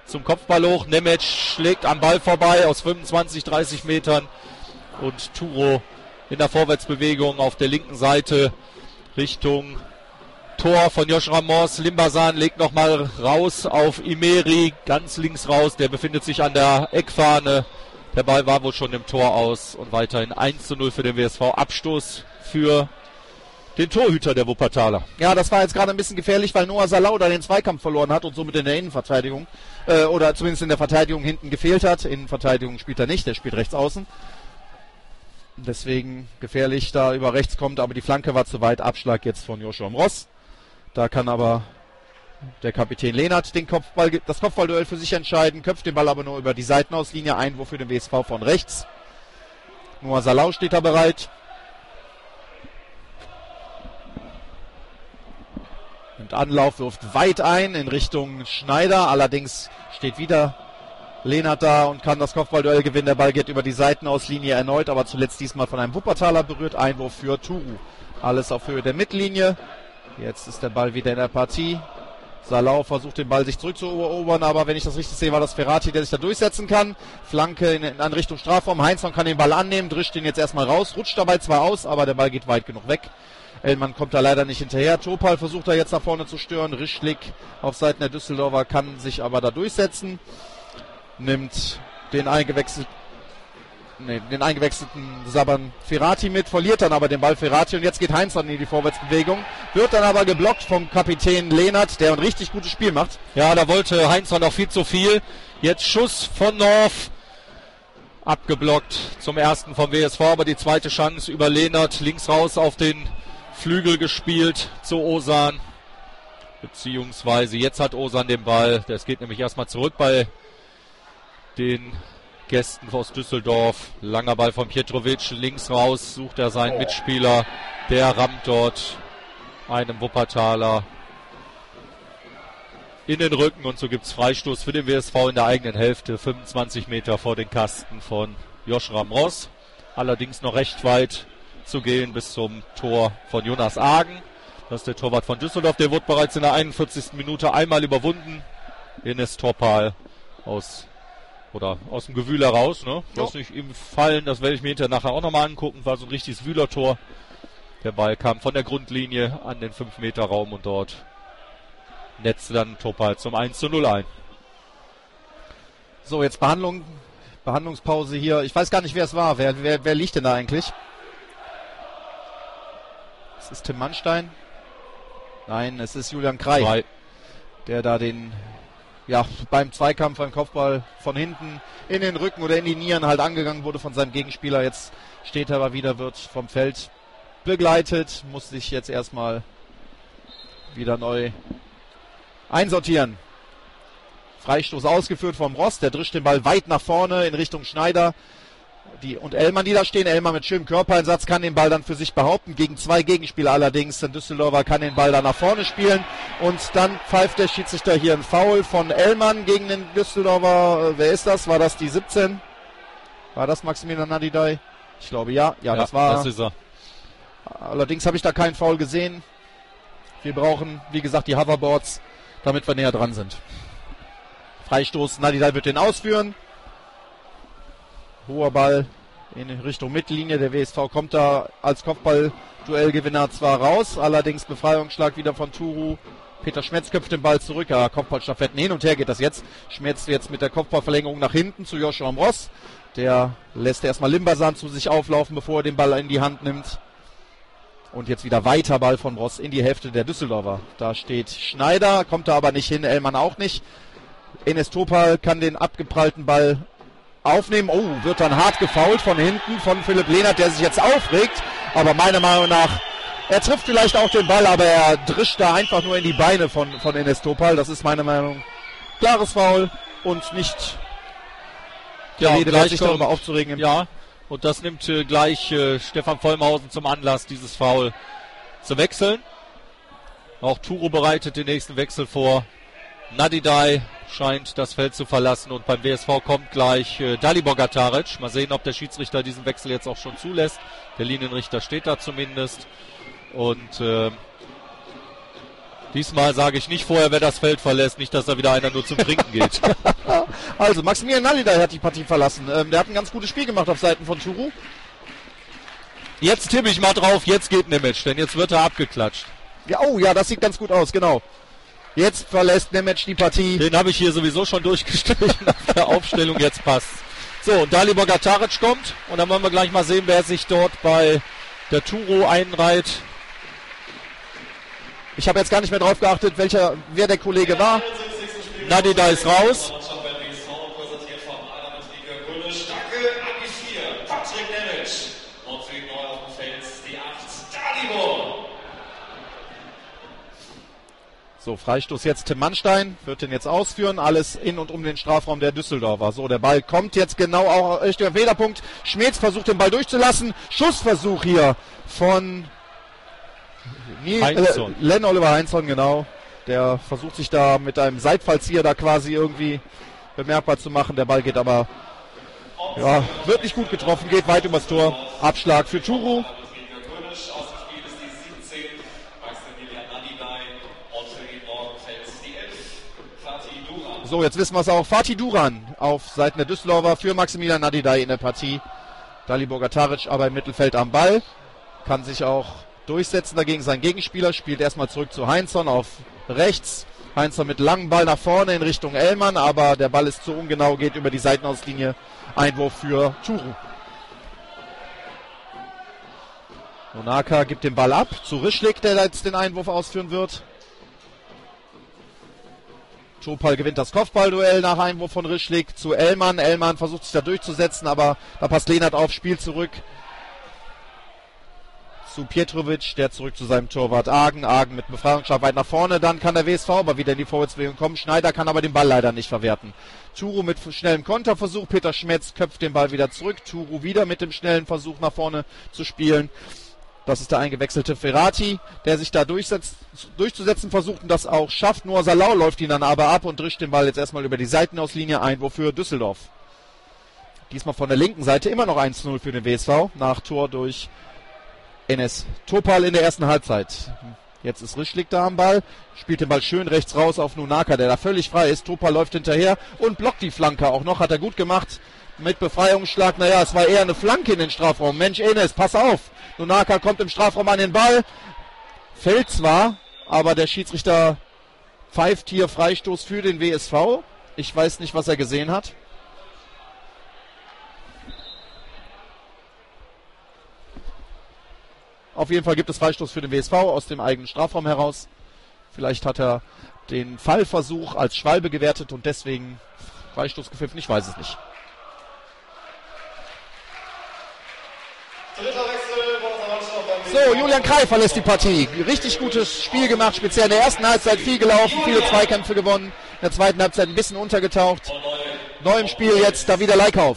zum Kopfball hoch. Nemec schlägt am Ball vorbei aus 25, 30 Metern. Und Turo in der Vorwärtsbewegung auf der linken Seite Richtung Tor von Josh Ramos. Limbasan legt nochmal raus auf Imeri, ganz links raus. Der befindet sich an der Eckfahne. Der Ball war wohl schon im Tor aus und weiterhin 1:0 für den WSV. Abstoß für den Torhüter der Wuppertaler. Ja, das war jetzt gerade ein bisschen gefährlich, weil Noah Salau da den Zweikampf verloren hat und somit in der Innenverteidigung, oder zumindest in der Verteidigung hinten gefehlt hat. Innenverteidigung spielt er nicht, der spielt rechts außen. Deswegen gefährlich, da über rechts kommt, aber die Flanke war zu weit. Abschlag jetzt von Joshua Mross. Da kann aber der Kapitän Lehnert das Kopfballduell für sich entscheiden, köpft den Ball aber nur über die Seitenauslinie. Einwurf für den WSV von rechts. Noah Salau steht da bereit. Und Anlauf wirft weit ein in Richtung Schneider. Allerdings steht wieder Lehnert da und kann das Kopfballduell gewinnen. Der Ball geht über die Seitenauslinie erneut, aber zuletzt diesmal von einem Wuppertaler berührt. Einwurf für Turu. Alles auf Höhe der Mittellinie. Jetzt ist der Ball wieder in der Partie. Salau versucht den Ball sich zurückzuerobern, aber wenn ich das richtig sehe, war das Ferrati, der sich da durchsetzen kann. Flanke in Richtung Strafraum. Heinzmann kann den Ball annehmen, drischt den jetzt erstmal raus, rutscht dabei zwar aus, aber der Ball geht weit genug weg. Ellmann kommt da leider nicht hinterher. Topal versucht da jetzt nach vorne zu stören. Rischlik auf Seiten der Düsseldorfer kann sich aber da durchsetzen. Nimmt den eingewechselten Saban Ferrati mit, verliert dann aber den Ball Ferrati und jetzt geht Heinz dann in die Vorwärtsbewegung, wird dann aber geblockt vom Kapitän Lehnert, der ein richtig gutes Spiel macht. Ja, da wollte Heinz noch viel zu viel. Jetzt Schuss von North, abgeblockt zum ersten vom WSV, aber die zweite Chance über Lehnert, links raus auf den Flügel gespielt zu Osan, beziehungsweise jetzt hat Osan den Ball, das geht nämlich erstmal zurück bei den Gästen aus Düsseldorf. Langer Ball von Pietrovic, links raus, sucht er seinen Mitspieler, der rammt dort einem Wuppertaler in den Rücken und so gibt es Freistoß für den WSV in der eigenen Hälfte, 25 Meter vor den Kasten von Josh Ramos. Allerdings noch recht weit zu gehen bis zum Tor von Jonas Agen. Das ist der Torwart von Düsseldorf, der wurde bereits in der 41. Minute einmal überwunden. Enes Topal aus dem Gewühl heraus, ne? Ich weiß nicht, im Fallen, das werde ich mir hinterher nachher auch nochmal angucken, war so ein richtiges Wühlertor. Der Ball kam von der Grundlinie an den 5-Meter-Raum und dort netzte dann Topal zum 1:0 ein. So, jetzt Behandlungspause hier. Ich weiß gar nicht, wer es war. Wer liegt denn da eigentlich? Es ist Tim Mannstein. Nein, es ist Julian Krei. Der da beim Zweikampf, beim Kopfball von hinten in den Rücken oder in die Nieren halt angegangen wurde von seinem Gegenspieler. Jetzt steht er aber wieder, wird vom Feld begleitet, muss sich jetzt erstmal wieder neu einsortieren. Freistoß ausgeführt vom Ross, der drischt den Ball weit nach vorne in Richtung Schneider. Und Ellmann, die da stehen. Ellmann mit schönem Körpereinsatz kann den Ball dann für sich behaupten. Gegen 2 Gegenspieler allerdings. Der Düsseldorfer kann den Ball da nach vorne spielen. Und dann pfeift der Schiedsrichter hier ein Foul von Ellmann gegen den Düsseldorfer. Wer ist das? War das die 17? War das Maximilian Nadidai? Ich glaube ja. Ja, das ist er. Allerdings habe ich da keinen Foul gesehen. Wir brauchen, wie gesagt, die Hoverboards, damit wir näher dran sind. Freistoß. Nadidai wird den ausführen. Hoher Ball in Richtung Mittellinie. Der WSV kommt da als Kopfball-Duellgewinner zwar raus, allerdings Befreiungsschlag wieder von Turu. Peter Schmetz köpft den Ball zurück. Ja, Kopfballstaffetten hin und her geht das jetzt. Schmetz jetzt mit der Kopfballverlängerung nach hinten zu Joshua Mross. Der lässt erstmal Limbasan zu sich auflaufen, bevor er den Ball in die Hand nimmt. Und jetzt wieder weiter Ball von Mross in die Hälfte der Düsseldorfer. Da steht Schneider, kommt da aber nicht hin, Ellmann auch nicht. Enes Topal kann den abgeprallten Ball aufnehmen. Oh, wird dann hart gefoult von hinten von Philipp Lehnert, der sich jetzt aufregt. Aber meiner Meinung nach, er trifft vielleicht auch den Ball, aber er drischt da einfach nur in die Beine von Enes Topal. Das ist meine Meinung. Klares Foul und nicht Rede wert, sich darüber aufzuregen. Ja, und das nimmt gleich Stefan Vollmhausen zum Anlass, dieses Foul zu wechseln. Auch Turo bereitet den nächsten Wechsel vor. Nadidai scheint das Feld zu verlassen und beim WSV kommt gleich Dalibor Gataric. Mal sehen, ob der Schiedsrichter diesen Wechsel jetzt auch schon zulässt. Der Linienrichter steht da zumindest. Und Diesmal sage ich nicht vorher, wer das Feld verlässt, nicht, dass da wieder einer nur zum Trinken geht. Also, Maximilian Nalidai hat die Partie verlassen. Der hat ein ganz gutes Spiel gemacht auf Seiten von Turu. Jetzt tippe ich mal drauf, jetzt geht Nemec, denn jetzt wird er abgeklatscht. Ja, oh ja, das sieht ganz gut aus, genau. Jetzt verlässt Nemec die Partie. Den habe ich hier sowieso schon durchgestrichen auf der Aufstellung, jetzt passt. So, und Dalibor Gataric kommt und dann wollen wir gleich mal sehen, wer sich dort bei der Turo einreiht. Ich habe jetzt gar nicht mehr drauf geachtet, wer der Kollege war. Nalidai ist raus. So, Freistoß jetzt Tim Mannstein, wird den jetzt ausführen, alles in und um den Strafraum der Düsseldorfer. So, der Ball kommt jetzt genau auch Richtung Federpunkt. Schmetz versucht den Ball durchzulassen. Schussversuch hier von Len Oliver Heinzson, genau. Der versucht sich da mit einem Seitfallzieher da quasi irgendwie bemerkbar zu machen. Der Ball geht aber, ja, wird nicht gut getroffen, geht weit übers Tor. Abschlag für Turu. So, jetzt wissen wir es auch. Fatih Duran auf Seiten der Düsseldorfer für Maximilian Nalidai in der Partie. Dalibor Gataric aber im Mittelfeld am Ball. Kann sich auch durchsetzen dagegen sein Gegenspieler. Spielt erstmal zurück zu Heinzson auf rechts. Heinzson mit langem Ball nach vorne in Richtung Ellmann, aber der Ball ist zu ungenau, geht über die Seitenauslinie. Einwurf für Turu. Nonaka gibt den Ball ab zu Rischlik, der jetzt den Einwurf ausführen wird. Topal gewinnt das Kopfballduell nach Einwurf von Rischlik zu Ellmann. Ellmann versucht sich da durchzusetzen, aber da passt Lehnert auf, Spiel zurück zu Pietrovic, der zurück zu seinem Torwart Argen. Argen mit Befreiungsschlag weit nach vorne, dann kann der WSV aber wieder in die Vorwärtsbewegung kommen. Schneider kann aber den Ball leider nicht verwerten. Turu mit schnellem Konterversuch, Peter Schmetz köpft den Ball wieder zurück. Turu wieder mit dem schnellen Versuch nach vorne zu spielen. Das ist der eingewechselte Ferrati, der sich da durchzusetzen versucht und das auch schafft. Noah Salau läuft ihn dann aber ab und drischt den Ball jetzt erstmal über die Seitenauslinie. Einwurf für Düsseldorf. Diesmal von der linken Seite immer noch 1-0 für den WSV. Nach Tor durch Enes Topal in der ersten Halbzeit. Jetzt ist Rischlik da am Ball, spielt den Ball schön rechts raus auf Nonaka, der da völlig frei ist. Topal läuft hinterher und blockt die Flanke auch noch, hat er gut gemacht. Mit Befreiungsschlag, naja, es war eher eine Flanke in den Strafraum. Mensch, Enes, pass auf. Nonaka kommt im Strafraum an den Ball. Fällt zwar, aber der Schiedsrichter pfeift hier Freistoß für den WSV. Ich weiß nicht, was er gesehen hat. Auf jeden Fall gibt es Freistoß für den WSV aus dem eigenen Strafraum heraus. Vielleicht hat er den Fallversuch als Schwalbe gewertet und deswegen Freistoß gepfiffen. Ich weiß es nicht. So, Julian Krei verlässt die Partie. Richtig gutes Spiel gemacht, speziell in der ersten Halbzeit viel gelaufen, viele Zweikämpfe gewonnen. In der zweiten Halbzeit ein bisschen untergetaucht. Neu im Spiel jetzt Davide Leikauf.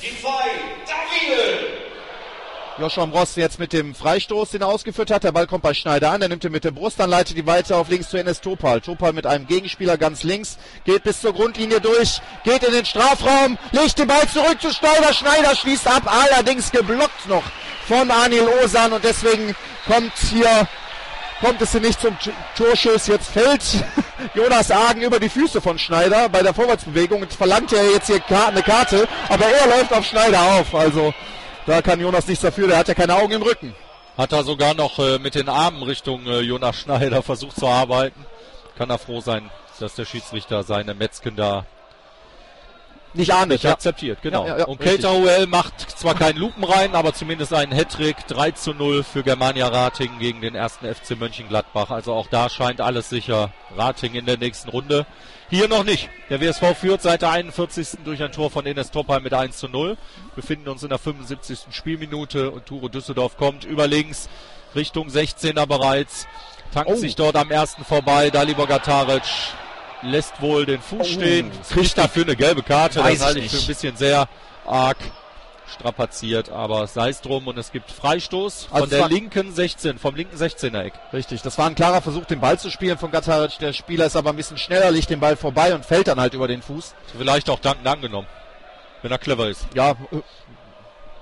Joshua Ross jetzt mit dem Freistoß, den er ausgeführt hat. Der Ball kommt bei Schneider an, er nimmt ihn mit der Brust, dann leitet die weiter auf links zu Enes Topal. Topal mit einem Gegenspieler ganz links, geht bis zur Grundlinie durch, geht in den Strafraum, legt den Ball zurück zu Schneider. Schneider schließt ab, allerdings geblockt noch von Anil Osan und deswegen kommt es hier nicht zum Torschuss. Jetzt fällt Jonas Argen über die Füße von Schneider bei der Vorwärtsbewegung und verlangt er jetzt hier eine Karte, aber er läuft auf Schneider auf, also da kann Jonas nichts dafür, der hat ja keine Augen im Rücken. Hat er sogar noch mit den Armen Richtung Jonas Schneider versucht zu arbeiten. Kann er froh sein, dass der Schiedsrichter seine Metzgen da nicht ahndet, ja. Akzeptiert. Genau. Ja, und Keita Huel macht zwar keinen Lupen rein, aber zumindest einen Hattrick. 3-0 für Germania Ratingen gegen den 1. FC Mönchengladbach. Also auch da scheint alles sicher. Ratingen in der nächsten Runde. Hier noch nicht. Der WSV führt seit der 41. durch ein Tor von Enes Topal mit 1-0. Befinden uns in der 75. Spielminute und Turo Düsseldorf kommt über links Richtung 16er bereits. Tankt sich dort am ersten vorbei. Dalibor Gataric lässt wohl den Fuß stehen. Kriegt dafür eine gelbe Karte. Das halte ich für ein bisschen sehr arg strapaziert, aber sei es drum und es gibt Freistoß von der linken 16, vom linken 16er-Eck. Richtig, das war ein klarer Versuch, den Ball zu spielen von Gataric. Der Spieler ist aber ein bisschen schneller, legt den Ball vorbei und fällt dann halt über den Fuß. Vielleicht auch dankend angenommen, wenn er clever ist. Ja,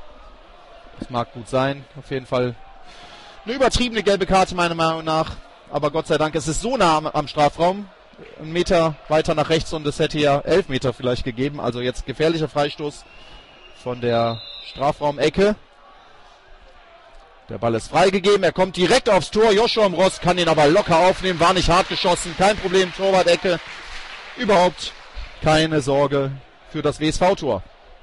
das mag gut sein. Auf jeden Fall eine übertriebene gelbe Karte meiner Meinung nach. aber Gott sei Dank, es ist so nah am Strafraum. 1 Meter weiter nach rechts und es hätte ja 11 Meter vielleicht gegeben. Also jetzt gefährlicher Freistoß von der Strafraumecke. Der Ball ist freigegeben, er kommt direkt aufs Tor. Joshua Mroz kann ihn aber locker aufnehmen, war nicht hart geschossen, kein Problem, Torwart-Ecke. Überhaupt keine Sorge für das WSV-Tor.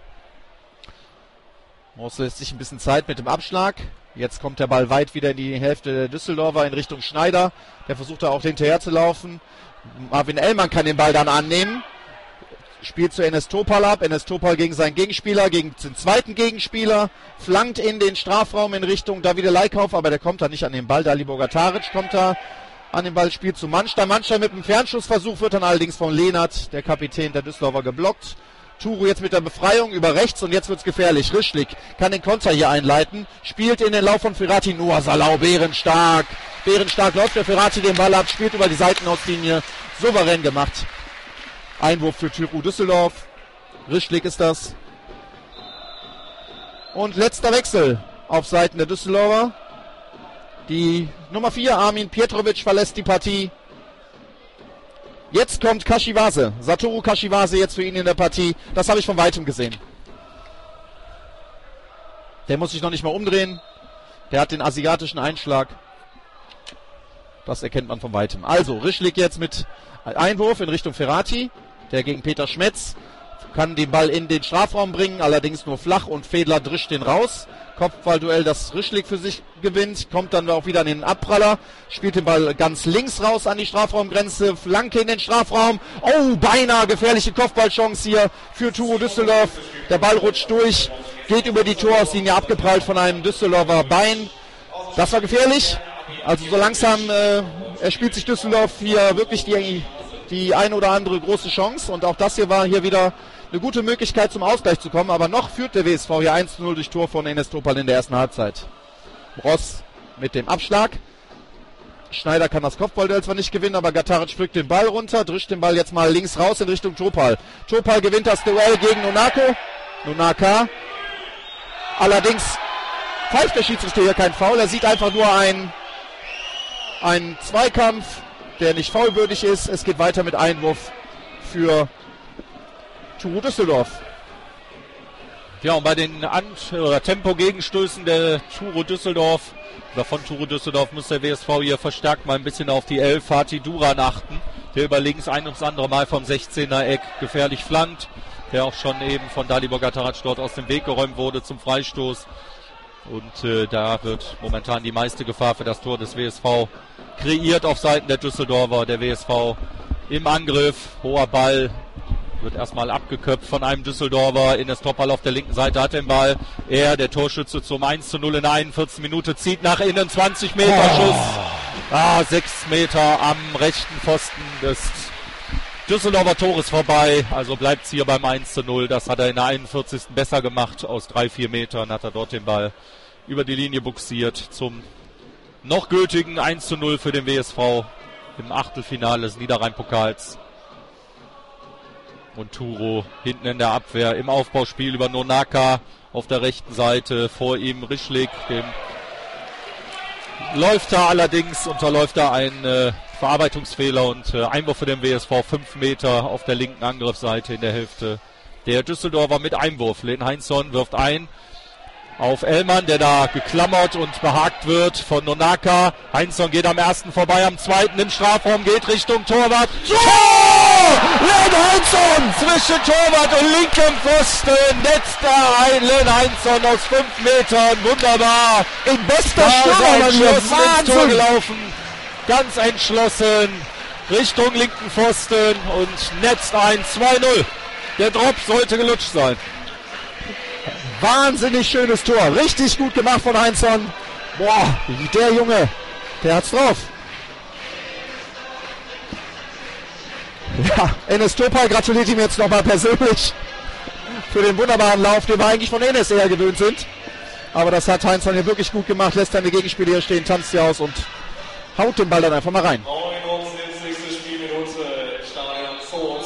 Mroz lässt sich ein bisschen Zeit mit dem Abschlag. Jetzt kommt der Ball weit wieder in die Hälfte der Düsseldorfer in Richtung Schneider. Der versucht da auch hinterher zu laufen. Marvin Ellmann kann den Ball dann annehmen. Spielt zu Enes Topal ab. Enes Topal gegen seinen Gegenspieler, gegen den zweiten Gegenspieler. Flankt in den Strafraum in Richtung Davide Leikauf, aber der kommt da nicht an den Ball. Dalibor Gataric kommt da an den Ball, spielt zu Manstein. Manstein mit einem Fernschussversuch wird dann allerdings von Lehnert, der Kapitän der Düsseldorfer, geblockt. Turu jetzt mit der Befreiung über rechts und jetzt wird's gefährlich. Rischlik kann den Konter hier einleiten. Spielt in den Lauf von Ferrati. Noah Salau, bärenstark. Bärenstark läuft der Ferrati den Ball ab, spielt über die Seitenauslinie. Souverän gemacht. Einwurf für Turu Düsseldorf. Rischlik ist das. Und letzter Wechsel auf Seiten der Düsseldorfer. Die Nummer 4, Armin Pietrovic, verlässt die Partie. Jetzt kommt Kashiwase. Satoru Kashiwase jetzt für ihn in der Partie. Das habe ich von Weitem gesehen. Der muss sich noch nicht mal umdrehen. Der hat den asiatischen Einschlag. Das erkennt man von Weitem. Also, Rischlik jetzt mit Einwurf in Richtung Ferrati. Der gegen Peter Schmetz. Kann den Ball in den Strafraum bringen, allerdings nur flach und Fedler drischt den raus. Kopfballduell, das Rischlik für sich gewinnt, kommt dann auch wieder an den Abpraller, spielt den Ball ganz links raus an die Strafraumgrenze, Flanke in den Strafraum. Oh, beinahe gefährliche Kopfballchance hier für Turo Düsseldorf. Der Ball rutscht durch, geht über die Torauslinie, abgeprallt von einem Düsseldorfer Bein. Das war gefährlich. Also so langsam erspielt sich Düsseldorf hier wirklich die ein oder andere große Chance. Und auch das hier war hier wieder eine gute Möglichkeit zum Ausgleich zu kommen, aber noch führt der WSV hier 1-0 durch Tor von Enes Topal in der ersten Halbzeit. Ross mit dem Abschlag. Schneider kann das Kopfballduell zwar nicht gewinnen, aber Gataric pflückt den Ball runter, drischt den Ball jetzt mal links raus in Richtung Topal. Topal gewinnt das Duell gegen Nonaka. Allerdings pfeift der Schiedsrichter hier kein Foul, er sieht einfach nur einen Zweikampf, der nicht foulwürdig ist. Es geht weiter mit Einwurf für Turo Düsseldorf. Ja, und bei den Tempo-Gegenstößen der Turo Düsseldorf oder von Turo Düsseldorf muss der WSV hier verstärkt mal ein bisschen auf die 11 Fatih Duran achten, der über links ein ums andere Mal vom 16er Eck gefährlich flankt, der auch schon eben von Dalibor Gatarac dort aus dem Weg geräumt wurde zum Freistoß. Und da wird momentan die meiste Gefahr für das Tor des WSV kreiert auf Seiten der Düsseldorfer. Der WSV im Angriff, hoher Ball, wird erstmal abgeköpft von einem Düsseldorfer. Enes Topal auf der linken Seite hat den Ball. Er, der Torschütze zum 1:0 in der 41. Minute, zieht nach innen, 20 Meter Schuss. 6 Meter am rechten Pfosten des Düsseldorfer Tores vorbei. Also bleibt es hier beim 1:0. Das hat er in der 41. besser gemacht. Aus 3-4 Metern hat er dort den Ball über die Linie buxiert zum noch gültigen 1:0 für den WSV im Achtelfinale des Niederrhein-Pokals. Und Turo hinten in der Abwehr im Aufbauspiel über Nonaka auf der rechten Seite. Vor ihm Rischlik, dem läuft da allerdings, unterläuft da ein Verarbeitungsfehler und Einwurf für den WSV 5 Meter auf der linken Angriffsseite in der Hälfte. Der Düsseldorfer mit Einwurf. Len Heinzson wirft ein auf Ellmann, der da geklammert und behagt wird von Nonaka. Heinzson geht am ersten vorbei, am zweiten im Strafraum, geht Richtung Torwart. Tor! Len Heinzson zwischen Torwart und linkem Pfosten. Netzt da ein Len Heinzson aus 5 Metern. Wunderbar. In bester Stürmermanier. Ins Tor gelaufen. Ganz entschlossen. Richtung linken Pfosten und netzt ein 2:0. Der Drop sollte gelutscht sein. Wahnsinnig schönes Tor. Richtig gut gemacht von Heinzson. Boah, der Junge, der hat's drauf. Ja, Enes Topal gratuliert ihm jetzt nochmal persönlich für den wunderbaren Lauf, den wir eigentlich von Enes eher gewöhnt sind. Aber das hat Heinzson hier wirklich gut gemacht, lässt seine Gegenspieler hier stehen, tanzt hier aus und haut den Ball dann einfach mal rein. 79. Spielminute, Stadion Zoo.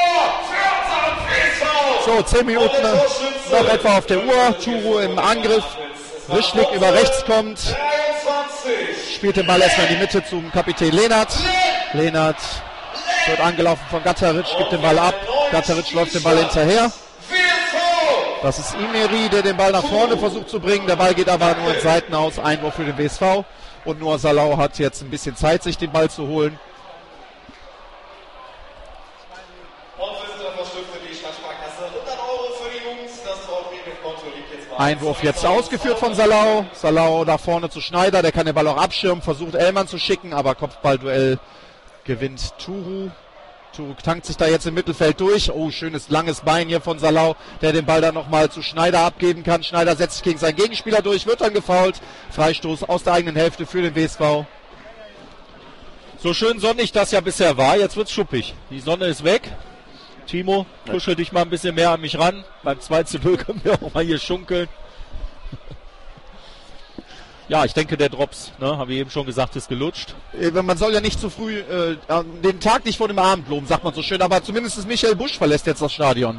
So, 10 Minuten noch etwa auf der Uhr. Turo im Angriff. Rischlik über rechts kommt. 23. spielt den Ball erstmal in die Mitte zum Kapitän Lehnert. Lehnert wird angelaufen von Gatteric, gibt den Ball ab. Gatteric läuft den Ball hinterher. Das ist Imeri, der den Ball nach vorne versucht zu bringen. Der Ball geht aber nur in Seiten aus. Einwurf für den WSV. Und nur Salau hat jetzt ein bisschen Zeit, sich den Ball zu holen. Einwurf jetzt ausgeführt von Salau. Salau nach vorne zu Schneider. Der kann den Ball auch abschirmen. Versucht Ellmann zu schicken, aber Kopfballduell gewinnt Turu. Turu tankt sich da jetzt im Mittelfeld durch. Oh, schönes langes Bein hier von Salau, der den Ball dann nochmal zu Schneider abgeben kann. Schneider setzt sich gegen seinen Gegenspieler durch, wird dann gefoult. Freistoß aus der eigenen Hälfte für den WSV. So schön sonnig das ja bisher war, jetzt wird's schuppig. Die Sonne ist weg. Timo, kuschel dich mal ein bisschen mehr an mich ran. Beim 2:0 können wir auch mal hier schunkeln. Ja, ich denke, der Drops, ne, habe ich eben schon gesagt, ist gelutscht. Man soll ja nicht zu früh, den Tag nicht vor dem Abend loben, sagt man so schön. Aber zumindest Michael Busch verlässt jetzt das Stadion.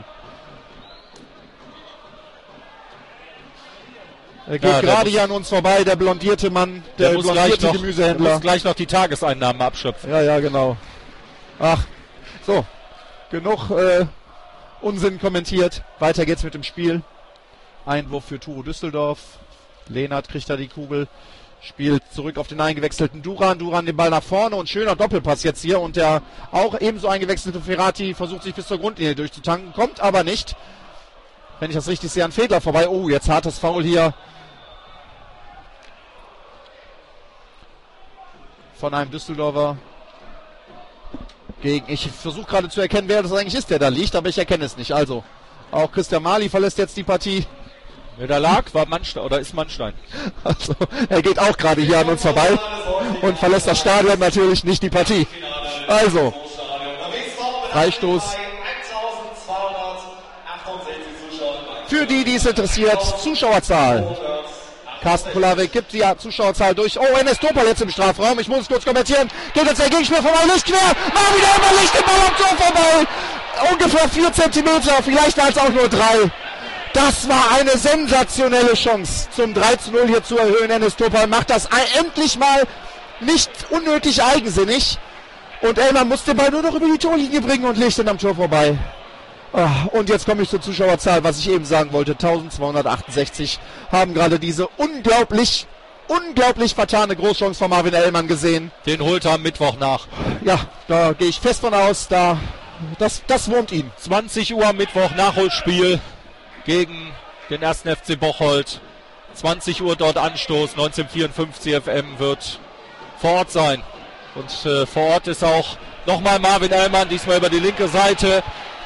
Er geht gerade hier an uns vorbei, der blondierte Mann, der blondierte Gemüsehändler. Der muss gleich noch die Tageseinnahmen abschöpfen. Ja, genau. Ach, so. Genug Unsinn kommentiert. Weiter geht's mit dem Spiel. Einwurf für Turo Düsseldorf. Lehnert kriegt da die Kugel. Spielt zurück auf den eingewechselten Duran. Duran den Ball nach vorne und schöner Doppelpass jetzt hier. Und der auch ebenso eingewechselte Ferrati versucht sich bis zur Grundlinie durchzutanken. Kommt aber nicht. Wenn ich das richtig sehe, an Fedler vorbei. Oh, jetzt hartes Foul hier. Von einem Düsseldorfer. Ich versuche gerade zu erkennen, wer das eigentlich ist, der da liegt, aber ich erkenne es nicht. Also, auch Christian Mali verlässt jetzt die Partie. Wer da lag, war Mannstein oder ist Mannstein. Also, er geht auch gerade hier an uns vorbei und verlässt das Stadion, natürlich nicht die Partie. Also, Freistoß. Für die es interessiert, Zuschauerzahl. Carsten Kulawik gibt die Zuschauerzahl durch. Oh, Enes Topal jetzt im Strafraum. Ich muss es kurz kommentieren. Geht jetzt der Gegenspieler vorbei, Licht quer. Mal wieder immer Licht, den Ball am Tor vorbei. Ungefähr 4 Zentimeter, vielleicht als auch nur 3. Das war eine sensationelle Chance, zum 3:0 hier zu erhöhen. Enes Topal macht das endlich mal nicht unnötig eigensinnig. Und Ellmann muss den Ball nur noch über die Torlinie bringen und legt ihn am Tor vorbei. Und jetzt komme ich zur Zuschauerzahl, was ich eben sagen wollte. 1268 haben gerade diese unglaublich vertane Großchance von Marvin Ellmann gesehen. Den holt er am Mittwoch nach. Ja, da gehe ich fest von aus, das wurmt ihn. 20 Uhr am Mittwoch, Nachholspiel gegen den 1. FC Bocholt. 20 Uhr dort Anstoß, 1954 FM wird vor Ort sein. Und vor Ort ist auch nochmal Marvin Ellmann, diesmal über die linke Seite.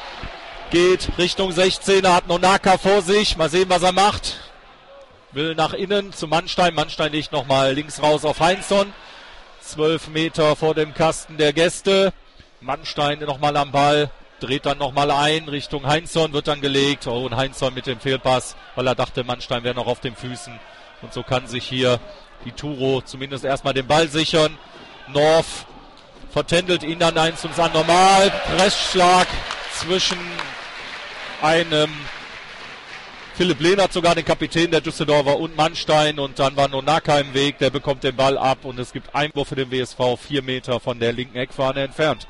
Geht Richtung 16er, hat Nonaka vor sich. Mal sehen, was er macht. Will nach innen zu Mannstein. Mannstein legt nochmal links raus auf Heinzson. 12 Meter vor dem Kasten der Gäste. Mannstein nochmal am Ball. Dreht dann nochmal ein Richtung Heinzson, wird dann gelegt. Oh, und Heinzson mit dem Fehlpass, weil er dachte, Mannstein wäre noch auf den Füßen. Und so kann sich hier die Turo zumindest erstmal den Ball sichern. North vertändelt ihn dann eins ums andere Mal. Pressschlag zwischen einem Philipp Lehnert, sogar den Kapitän der Düsseldorfer, und Mannstein, und dann war Nonaka im Weg, der bekommt den Ball ab und es gibt Einwurf für den WSV, 4 Meter von der linken Eckfahne entfernt.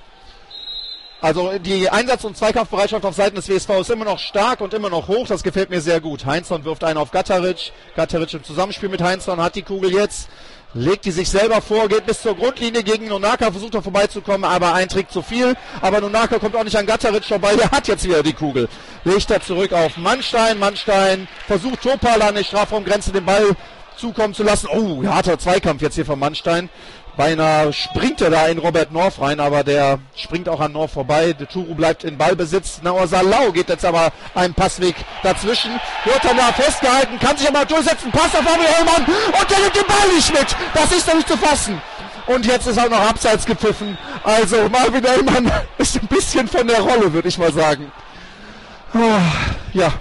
Also die Einsatz- und Zweikampfbereitschaft auf Seiten des WSV ist immer noch stark und immer noch hoch, das gefällt mir sehr gut. Heinzson wirft einen auf Gatteric, Gatteric im Zusammenspiel mit Heinzson hat die Kugel jetzt, legt die sich selber vor, geht bis zur Grundlinie gegen Nonaka, versucht er vorbeizukommen, aber ein Trick zu viel. Aber Nonaka kommt auch nicht an Gatteric vorbei, der hat jetzt wieder die Kugel. Legt er zurück auf Mannstein. Mannstein versucht Topal an der Strafraumgrenze den Ball zukommen zu lassen. Oh, harter Zweikampf jetzt hier von Mannstein. Beinahe springt er da in Robert North rein, aber der springt auch an North vorbei. Der Turu bleibt in Ballbesitz. Naor Salau geht jetzt aber einen Passweg dazwischen. Wird dann da festgehalten, kann sich aber durchsetzen. Pass auf Marvin Ellmann und der nimmt den Ball nicht mit. Das ist doch nicht zu fassen. Und jetzt ist auch noch abseits gepfiffen. Also Marvin Ellmann ist ein bisschen von der Rolle, würde ich mal sagen. Ja.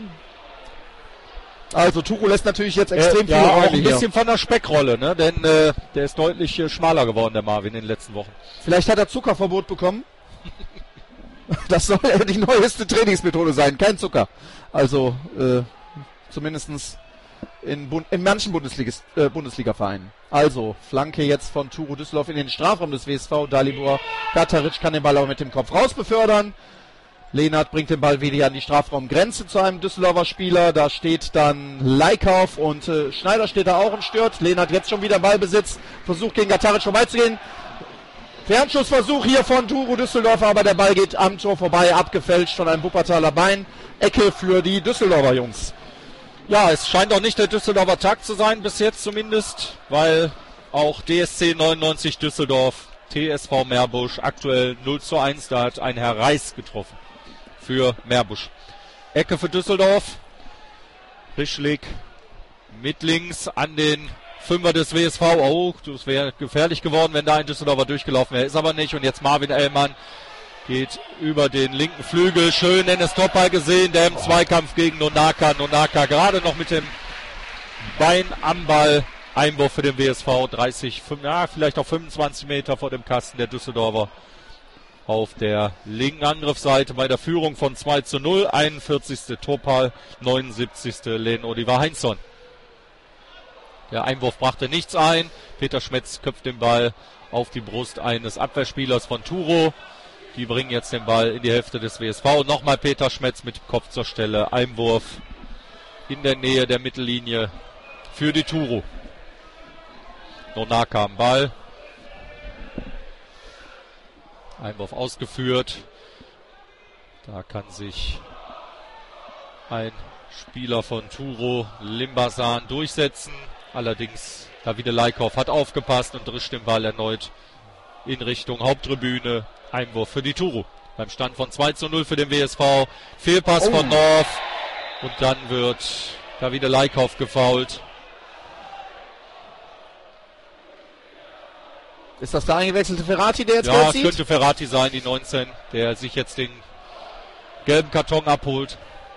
Also Turo lässt natürlich jetzt extrem viele Räume auch ein bisschen von der Speckrolle, ne? Denn der ist deutlich schmaler geworden, der Marvin, in den letzten Wochen. Vielleicht hat er Zuckerverbot bekommen. Das soll ja die neueste Trainingsmethode sein, kein Zucker. Also zumindest in manchen Bundesliga-Vereinen. Also, Flanke jetzt von Turo Düsseldorf in den Strafraum des WSV. Dalibor Gataric kann den Ball aber mit dem Kopf raus befördern. Lehnert bringt den Ball wieder an die Strafraumgrenze zu einem Düsseldorfer Spieler. Da steht dann Leikauf und Schneider steht da auch und stört. Lehnert jetzt schon wieder Ballbesitz. Versucht gegen Gataric vorbeizugehen. Fernschussversuch hier von Turo Düsseldorf, aber der Ball geht am Tor vorbei. Abgefälscht von einem Wuppertaler Bein. Ecke für die Düsseldorfer Jungs. Ja, es scheint auch nicht der Düsseldorfer Tag zu sein, bis jetzt zumindest, weil auch DSC 99 Düsseldorf, TSV Meerbusch, aktuell 0:1, da hat ein Herr Reis getroffen für Meerbusch. Ecke für Düsseldorf, Rischlik mit links an den Fünfer des WSV. Oh, das wäre gefährlich geworden, wenn da ein Düsseldorfer durchgelaufen wäre, ist aber nicht. Und jetzt Marvin Ellmann geht über den linken Flügel, schön in das Topball gesehen, der im Zweikampf gegen Nonaka. Nonaka gerade noch mit dem Bein am Ball. Einwurf für den WSV, 30, vielleicht auch 25 Meter vor dem Kasten der Düsseldorfer. Auf der linken Angriffsseite bei der Führung von 2:0, 41. Topal, 79. Len Oliver Heinzson. Der Einwurf brachte nichts ein. Peter Schmetz köpft den Ball auf die Brust eines Abwehrspielers von Turo. Die bringen jetzt den Ball in die Hälfte des WSV. Nochmal Peter Schmetz mit Kopf zur Stelle. Einwurf in der Nähe der Mittellinie für die Turo. Nonaka am Ball. Einwurf ausgeführt. Da kann sich ein Spieler von Turo, Limbasan, durchsetzen. Allerdings Davide Leikauf hat aufgepasst und drischt den Ball erneut in Richtung Haupttribüne. Einwurf für die Turo. Beim Stand von 2:0 für den WSV. Fehlpass von North. Und dann wird Davide Leikauf gefoult. Ist das der eingewechselte Ferrati, der jetzt Ja, gelb es sieht? könnte Ferrati sein, die 19, der sich jetzt den gelben Karton abholt.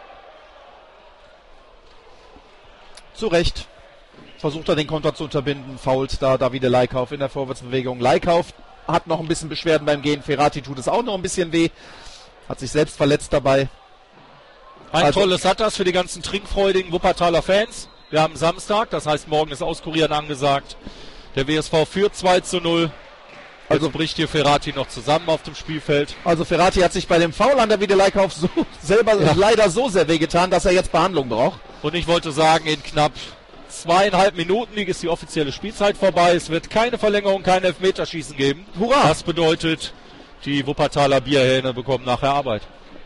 Zu Recht. Versucht er den Konter zu unterbinden, fault da Davide Leikauf in der Vorwärtsbewegung. Leikauf hat noch ein bisschen Beschwerden beim Gehen. Ferrati tut es auch noch ein bisschen weh. Hat sich selbst verletzt dabei. Ein tolles hat das für die ganzen trinkfreudigen Wuppertaler Fans. Wir haben Samstag, das heißt morgen ist Auskurieren angesagt. Der WSV führt 2:0. Also bricht hier Ferrati noch zusammen auf dem Spielfeld. Also Ferrati hat sich bei dem Foul an Davide Leikauf so selber leider so sehr wehgetan, dass er jetzt Behandlung braucht. Und ich wollte sagen, in knapp 2,5 Minuten ist die offizielle Spielzeit vorbei. Es wird keine Verlängerung, kein Elfmeterschießen geben. Hurra! Das bedeutet, die Wuppertaler Bierhähne bekommen nachher Arbeit.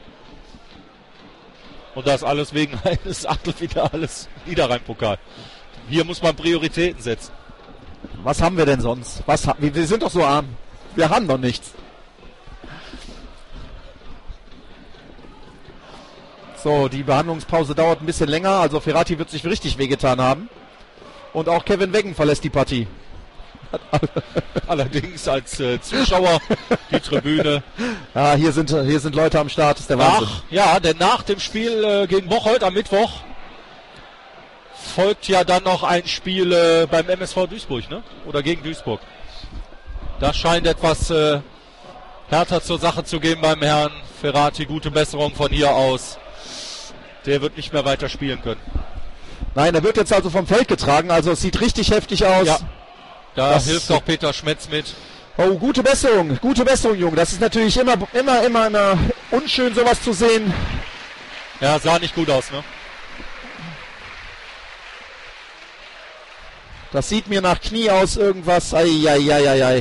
Und das alles wegen eines Achtelfinales Niederrhein-Pokal. Hier muss man Prioritäten setzen. Was haben wir denn sonst? Wir sind doch so arm. Wir haben doch nichts. So, die Behandlungspause dauert ein bisschen länger. Also Ferrati wird sich richtig wehgetan haben. Und auch Kevin Weggen verlässt die Partie. Allerdings als Zuschauer die Tribüne. Ja, hier sind Leute am Start. Das ist der Wahnsinn. Denn nach dem Spiel gegen Bocholt am Mittwoch folgt ja dann noch ein Spiel beim MSV Duisburg, ne? Oder gegen Duisburg. Das scheint etwas härter zur Sache zu gehen beim Herrn Ferrati. Gute Besserung von hier aus. Der wird nicht mehr weiter spielen können. Nein, er wird jetzt also vom Feld getragen. Also es sieht richtig heftig aus. Ja, da hilft auch Peter Schmetz mit. Oh, gute Besserung, Junge. Das ist natürlich immer unschön, sowas zu sehen. Ja, sah nicht gut aus, ne? Das sieht mir nach Knie aus, irgendwas. Ei.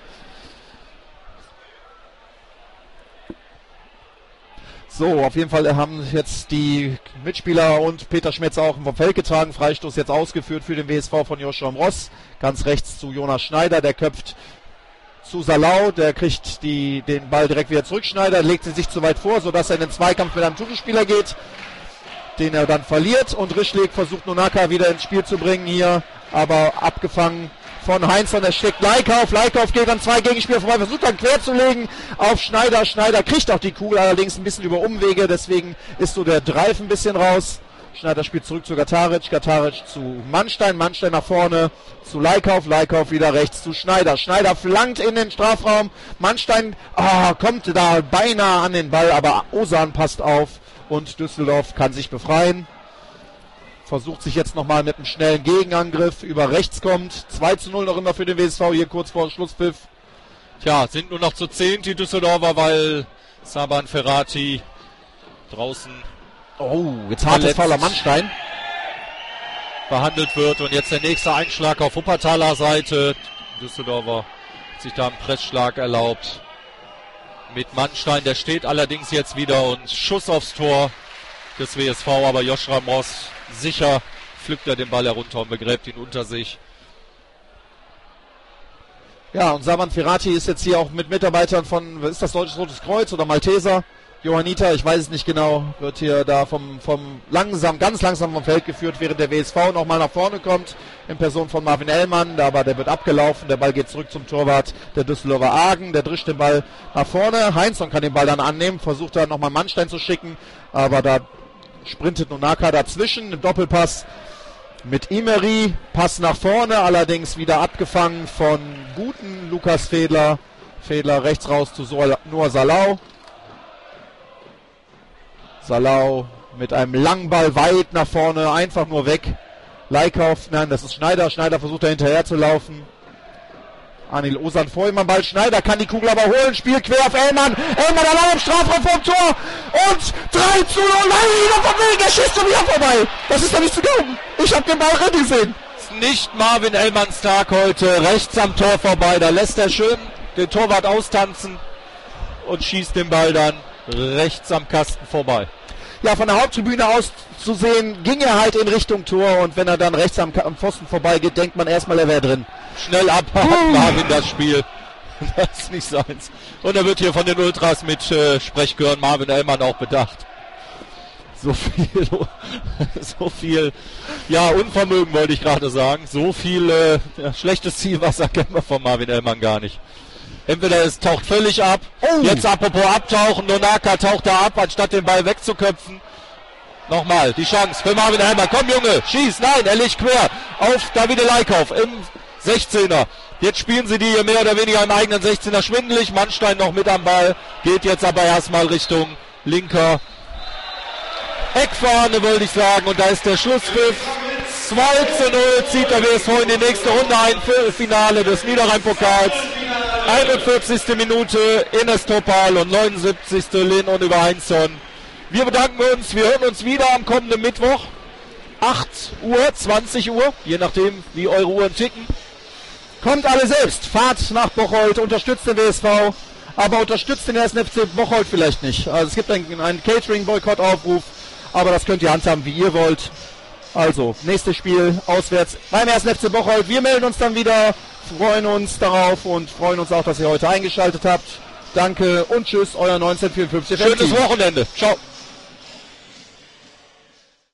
So, auf jeden Fall haben jetzt die Mitspieler und Peter Schmetz auch vom Feld getragen. Freistoß jetzt ausgeführt für den WSV von Joshua Ross. Ganz rechts zu Jonas Schneider, der köpft zu Salau, der kriegt den Ball direkt wieder zurück. Schneider legt sich zu weit vor, sodass er in den Zweikampf mit einem Tuchel-Spieler geht, den er dann verliert. Und Rischlik versucht Nonaka wieder ins Spiel zu bringen hier, aber abgefangen von Heinzson. Er schlägt Leikauf. Leikauf geht an zwei Gegenspieler vorbei, versucht dann quer zu legen auf Schneider. Schneider kriegt auch die Kugel, allerdings ein bisschen über Umwege, deswegen ist so der Drive ein bisschen raus. Schneider spielt zurück zu Gataric. Gataric zu Mannstein. Mannstein nach vorne zu Leikauf. Leikauf wieder rechts zu Schneider. Schneider flankt in den Strafraum. Mannstein kommt da beinahe an den Ball, aber Osan passt auf und Düsseldorf kann sich befreien. versucht sich jetzt nochmal mit einem schnellen Gegenangriff, über rechts kommt. 2:0 noch immer für den WSV hier kurz vor Schlusspfiff. Tja, sind nur noch zu 10 die Düsseldorfer, weil Saban Ferrati draußen Oh, jetzt hartes Foul am Mannstein. behandelt wird. Und jetzt der nächste Einschlag auf Wuppertaler Seite. Düsseldorfer hat sich da einen Pressschlag erlaubt mit Mannstein. Der steht allerdings jetzt wieder und Schuss aufs Tor des WSV. Aber Joshua Moss sicher pflückt er den Ball herunter und begräbt ihn unter sich. Ja, und Saban Ferrati ist jetzt hier auch mit Mitarbeitern von, ist das Deutsches Rotes Kreuz oder Malteser? Johanniter, ich weiß es nicht genau, wird hier da ganz langsam vom Feld geführt, während der WSV nochmal nach vorne kommt, in Person von Marvin Ellmann, aber der wird abgelaufen, der Ball geht zurück zum Torwart der Düsseldorfer Argen, der drischt den Ball nach vorne, Heinzson kann den Ball dann annehmen, versucht da nochmal Mannstein zu schicken, aber da sprintet Nonaka dazwischen, im Doppelpass mit Imeri, Pass nach vorne, allerdings wieder abgefangen von guten Lukas Fedler. Fedler rechts raus zu Noah Salau. Salau mit einem langen Ball weit nach vorne, einfach nur weg. Leikauf, nein, das ist Schneider. Schneider versucht da hinterher zu laufen. Anil Osan vor ihm am Ball. Schneider kann die Kugel aber holen. Spiel quer auf Ellmann. Ellmann allein im Strafraum vorm Tor. Und 3:0. Nein, wieder vom Weg. Er schießt schon wieder vorbei. Das ist doch nicht zu glauben. Ich habe den Ball rennen gesehen. Ist nicht Marvin Ellmanns Tag heute. Rechts am Tor vorbei. Da lässt er schön den Torwart austanzen und schießt den Ball dann rechts am Kasten vorbei. Ja, von der Haupttribüne aus zu sehen, ging er halt in Richtung Tor. Und wenn er dann rechts am Pfosten vorbeigeht, denkt man erstmal, er wäre drin. Schnell abhaken, Marvin, das Spiel. Das ist nicht seins. Und er wird hier von den Ultras mit Sprechgehören Marvin Ellmann auch bedacht. So viel, ja, Unvermögen wollte ich gerade sagen. So viel schlechtes Zielwasser kennen wir von Marvin Ellmann gar nicht. Entweder es taucht völlig ab. Oh. Jetzt apropos abtauchen, Nonaka taucht da ab, anstatt den Ball wegzuköpfen. Nochmal, die Chance für Marvin Ellmann. Komm Junge, schieß, nein, er liegt quer auf Davide Leikauf im 16er. Jetzt spielen sie die hier mehr oder weniger im eigenen 16er schwindelig. Mannstein noch mit am Ball, geht jetzt aber erstmal Richtung linker Eckfahne, wollte ich sagen. Und da ist der Schlusspfiff. 2:0 zieht der WSV in die nächste Runde ein. Viertelfinale des Niederrhein-Pokals. 41. Minute Ines Topal und 79. Lin und über Heinzson. Wir bedanken uns. Wir hören uns wieder am kommenden Mittwoch. 8 Uhr, 20 Uhr, je nachdem, wie eure Uhren ticken. Kommt alle selbst. Fahrt nach Bocholt, unterstützt den WSV, aber unterstützt den 1. FC Bocholt vielleicht nicht. Also es gibt einen Catering-Boykott-Aufruf, aber das könnt ihr handhaben, wie ihr wollt. Also, nächstes Spiel auswärts beim 1. FC Bocholt. Wir melden uns dann wieder, freuen uns darauf und freuen uns auch, dass ihr heute eingeschaltet habt. Danke und tschüss, euer 1954. Schönes Wochenende. Ciao.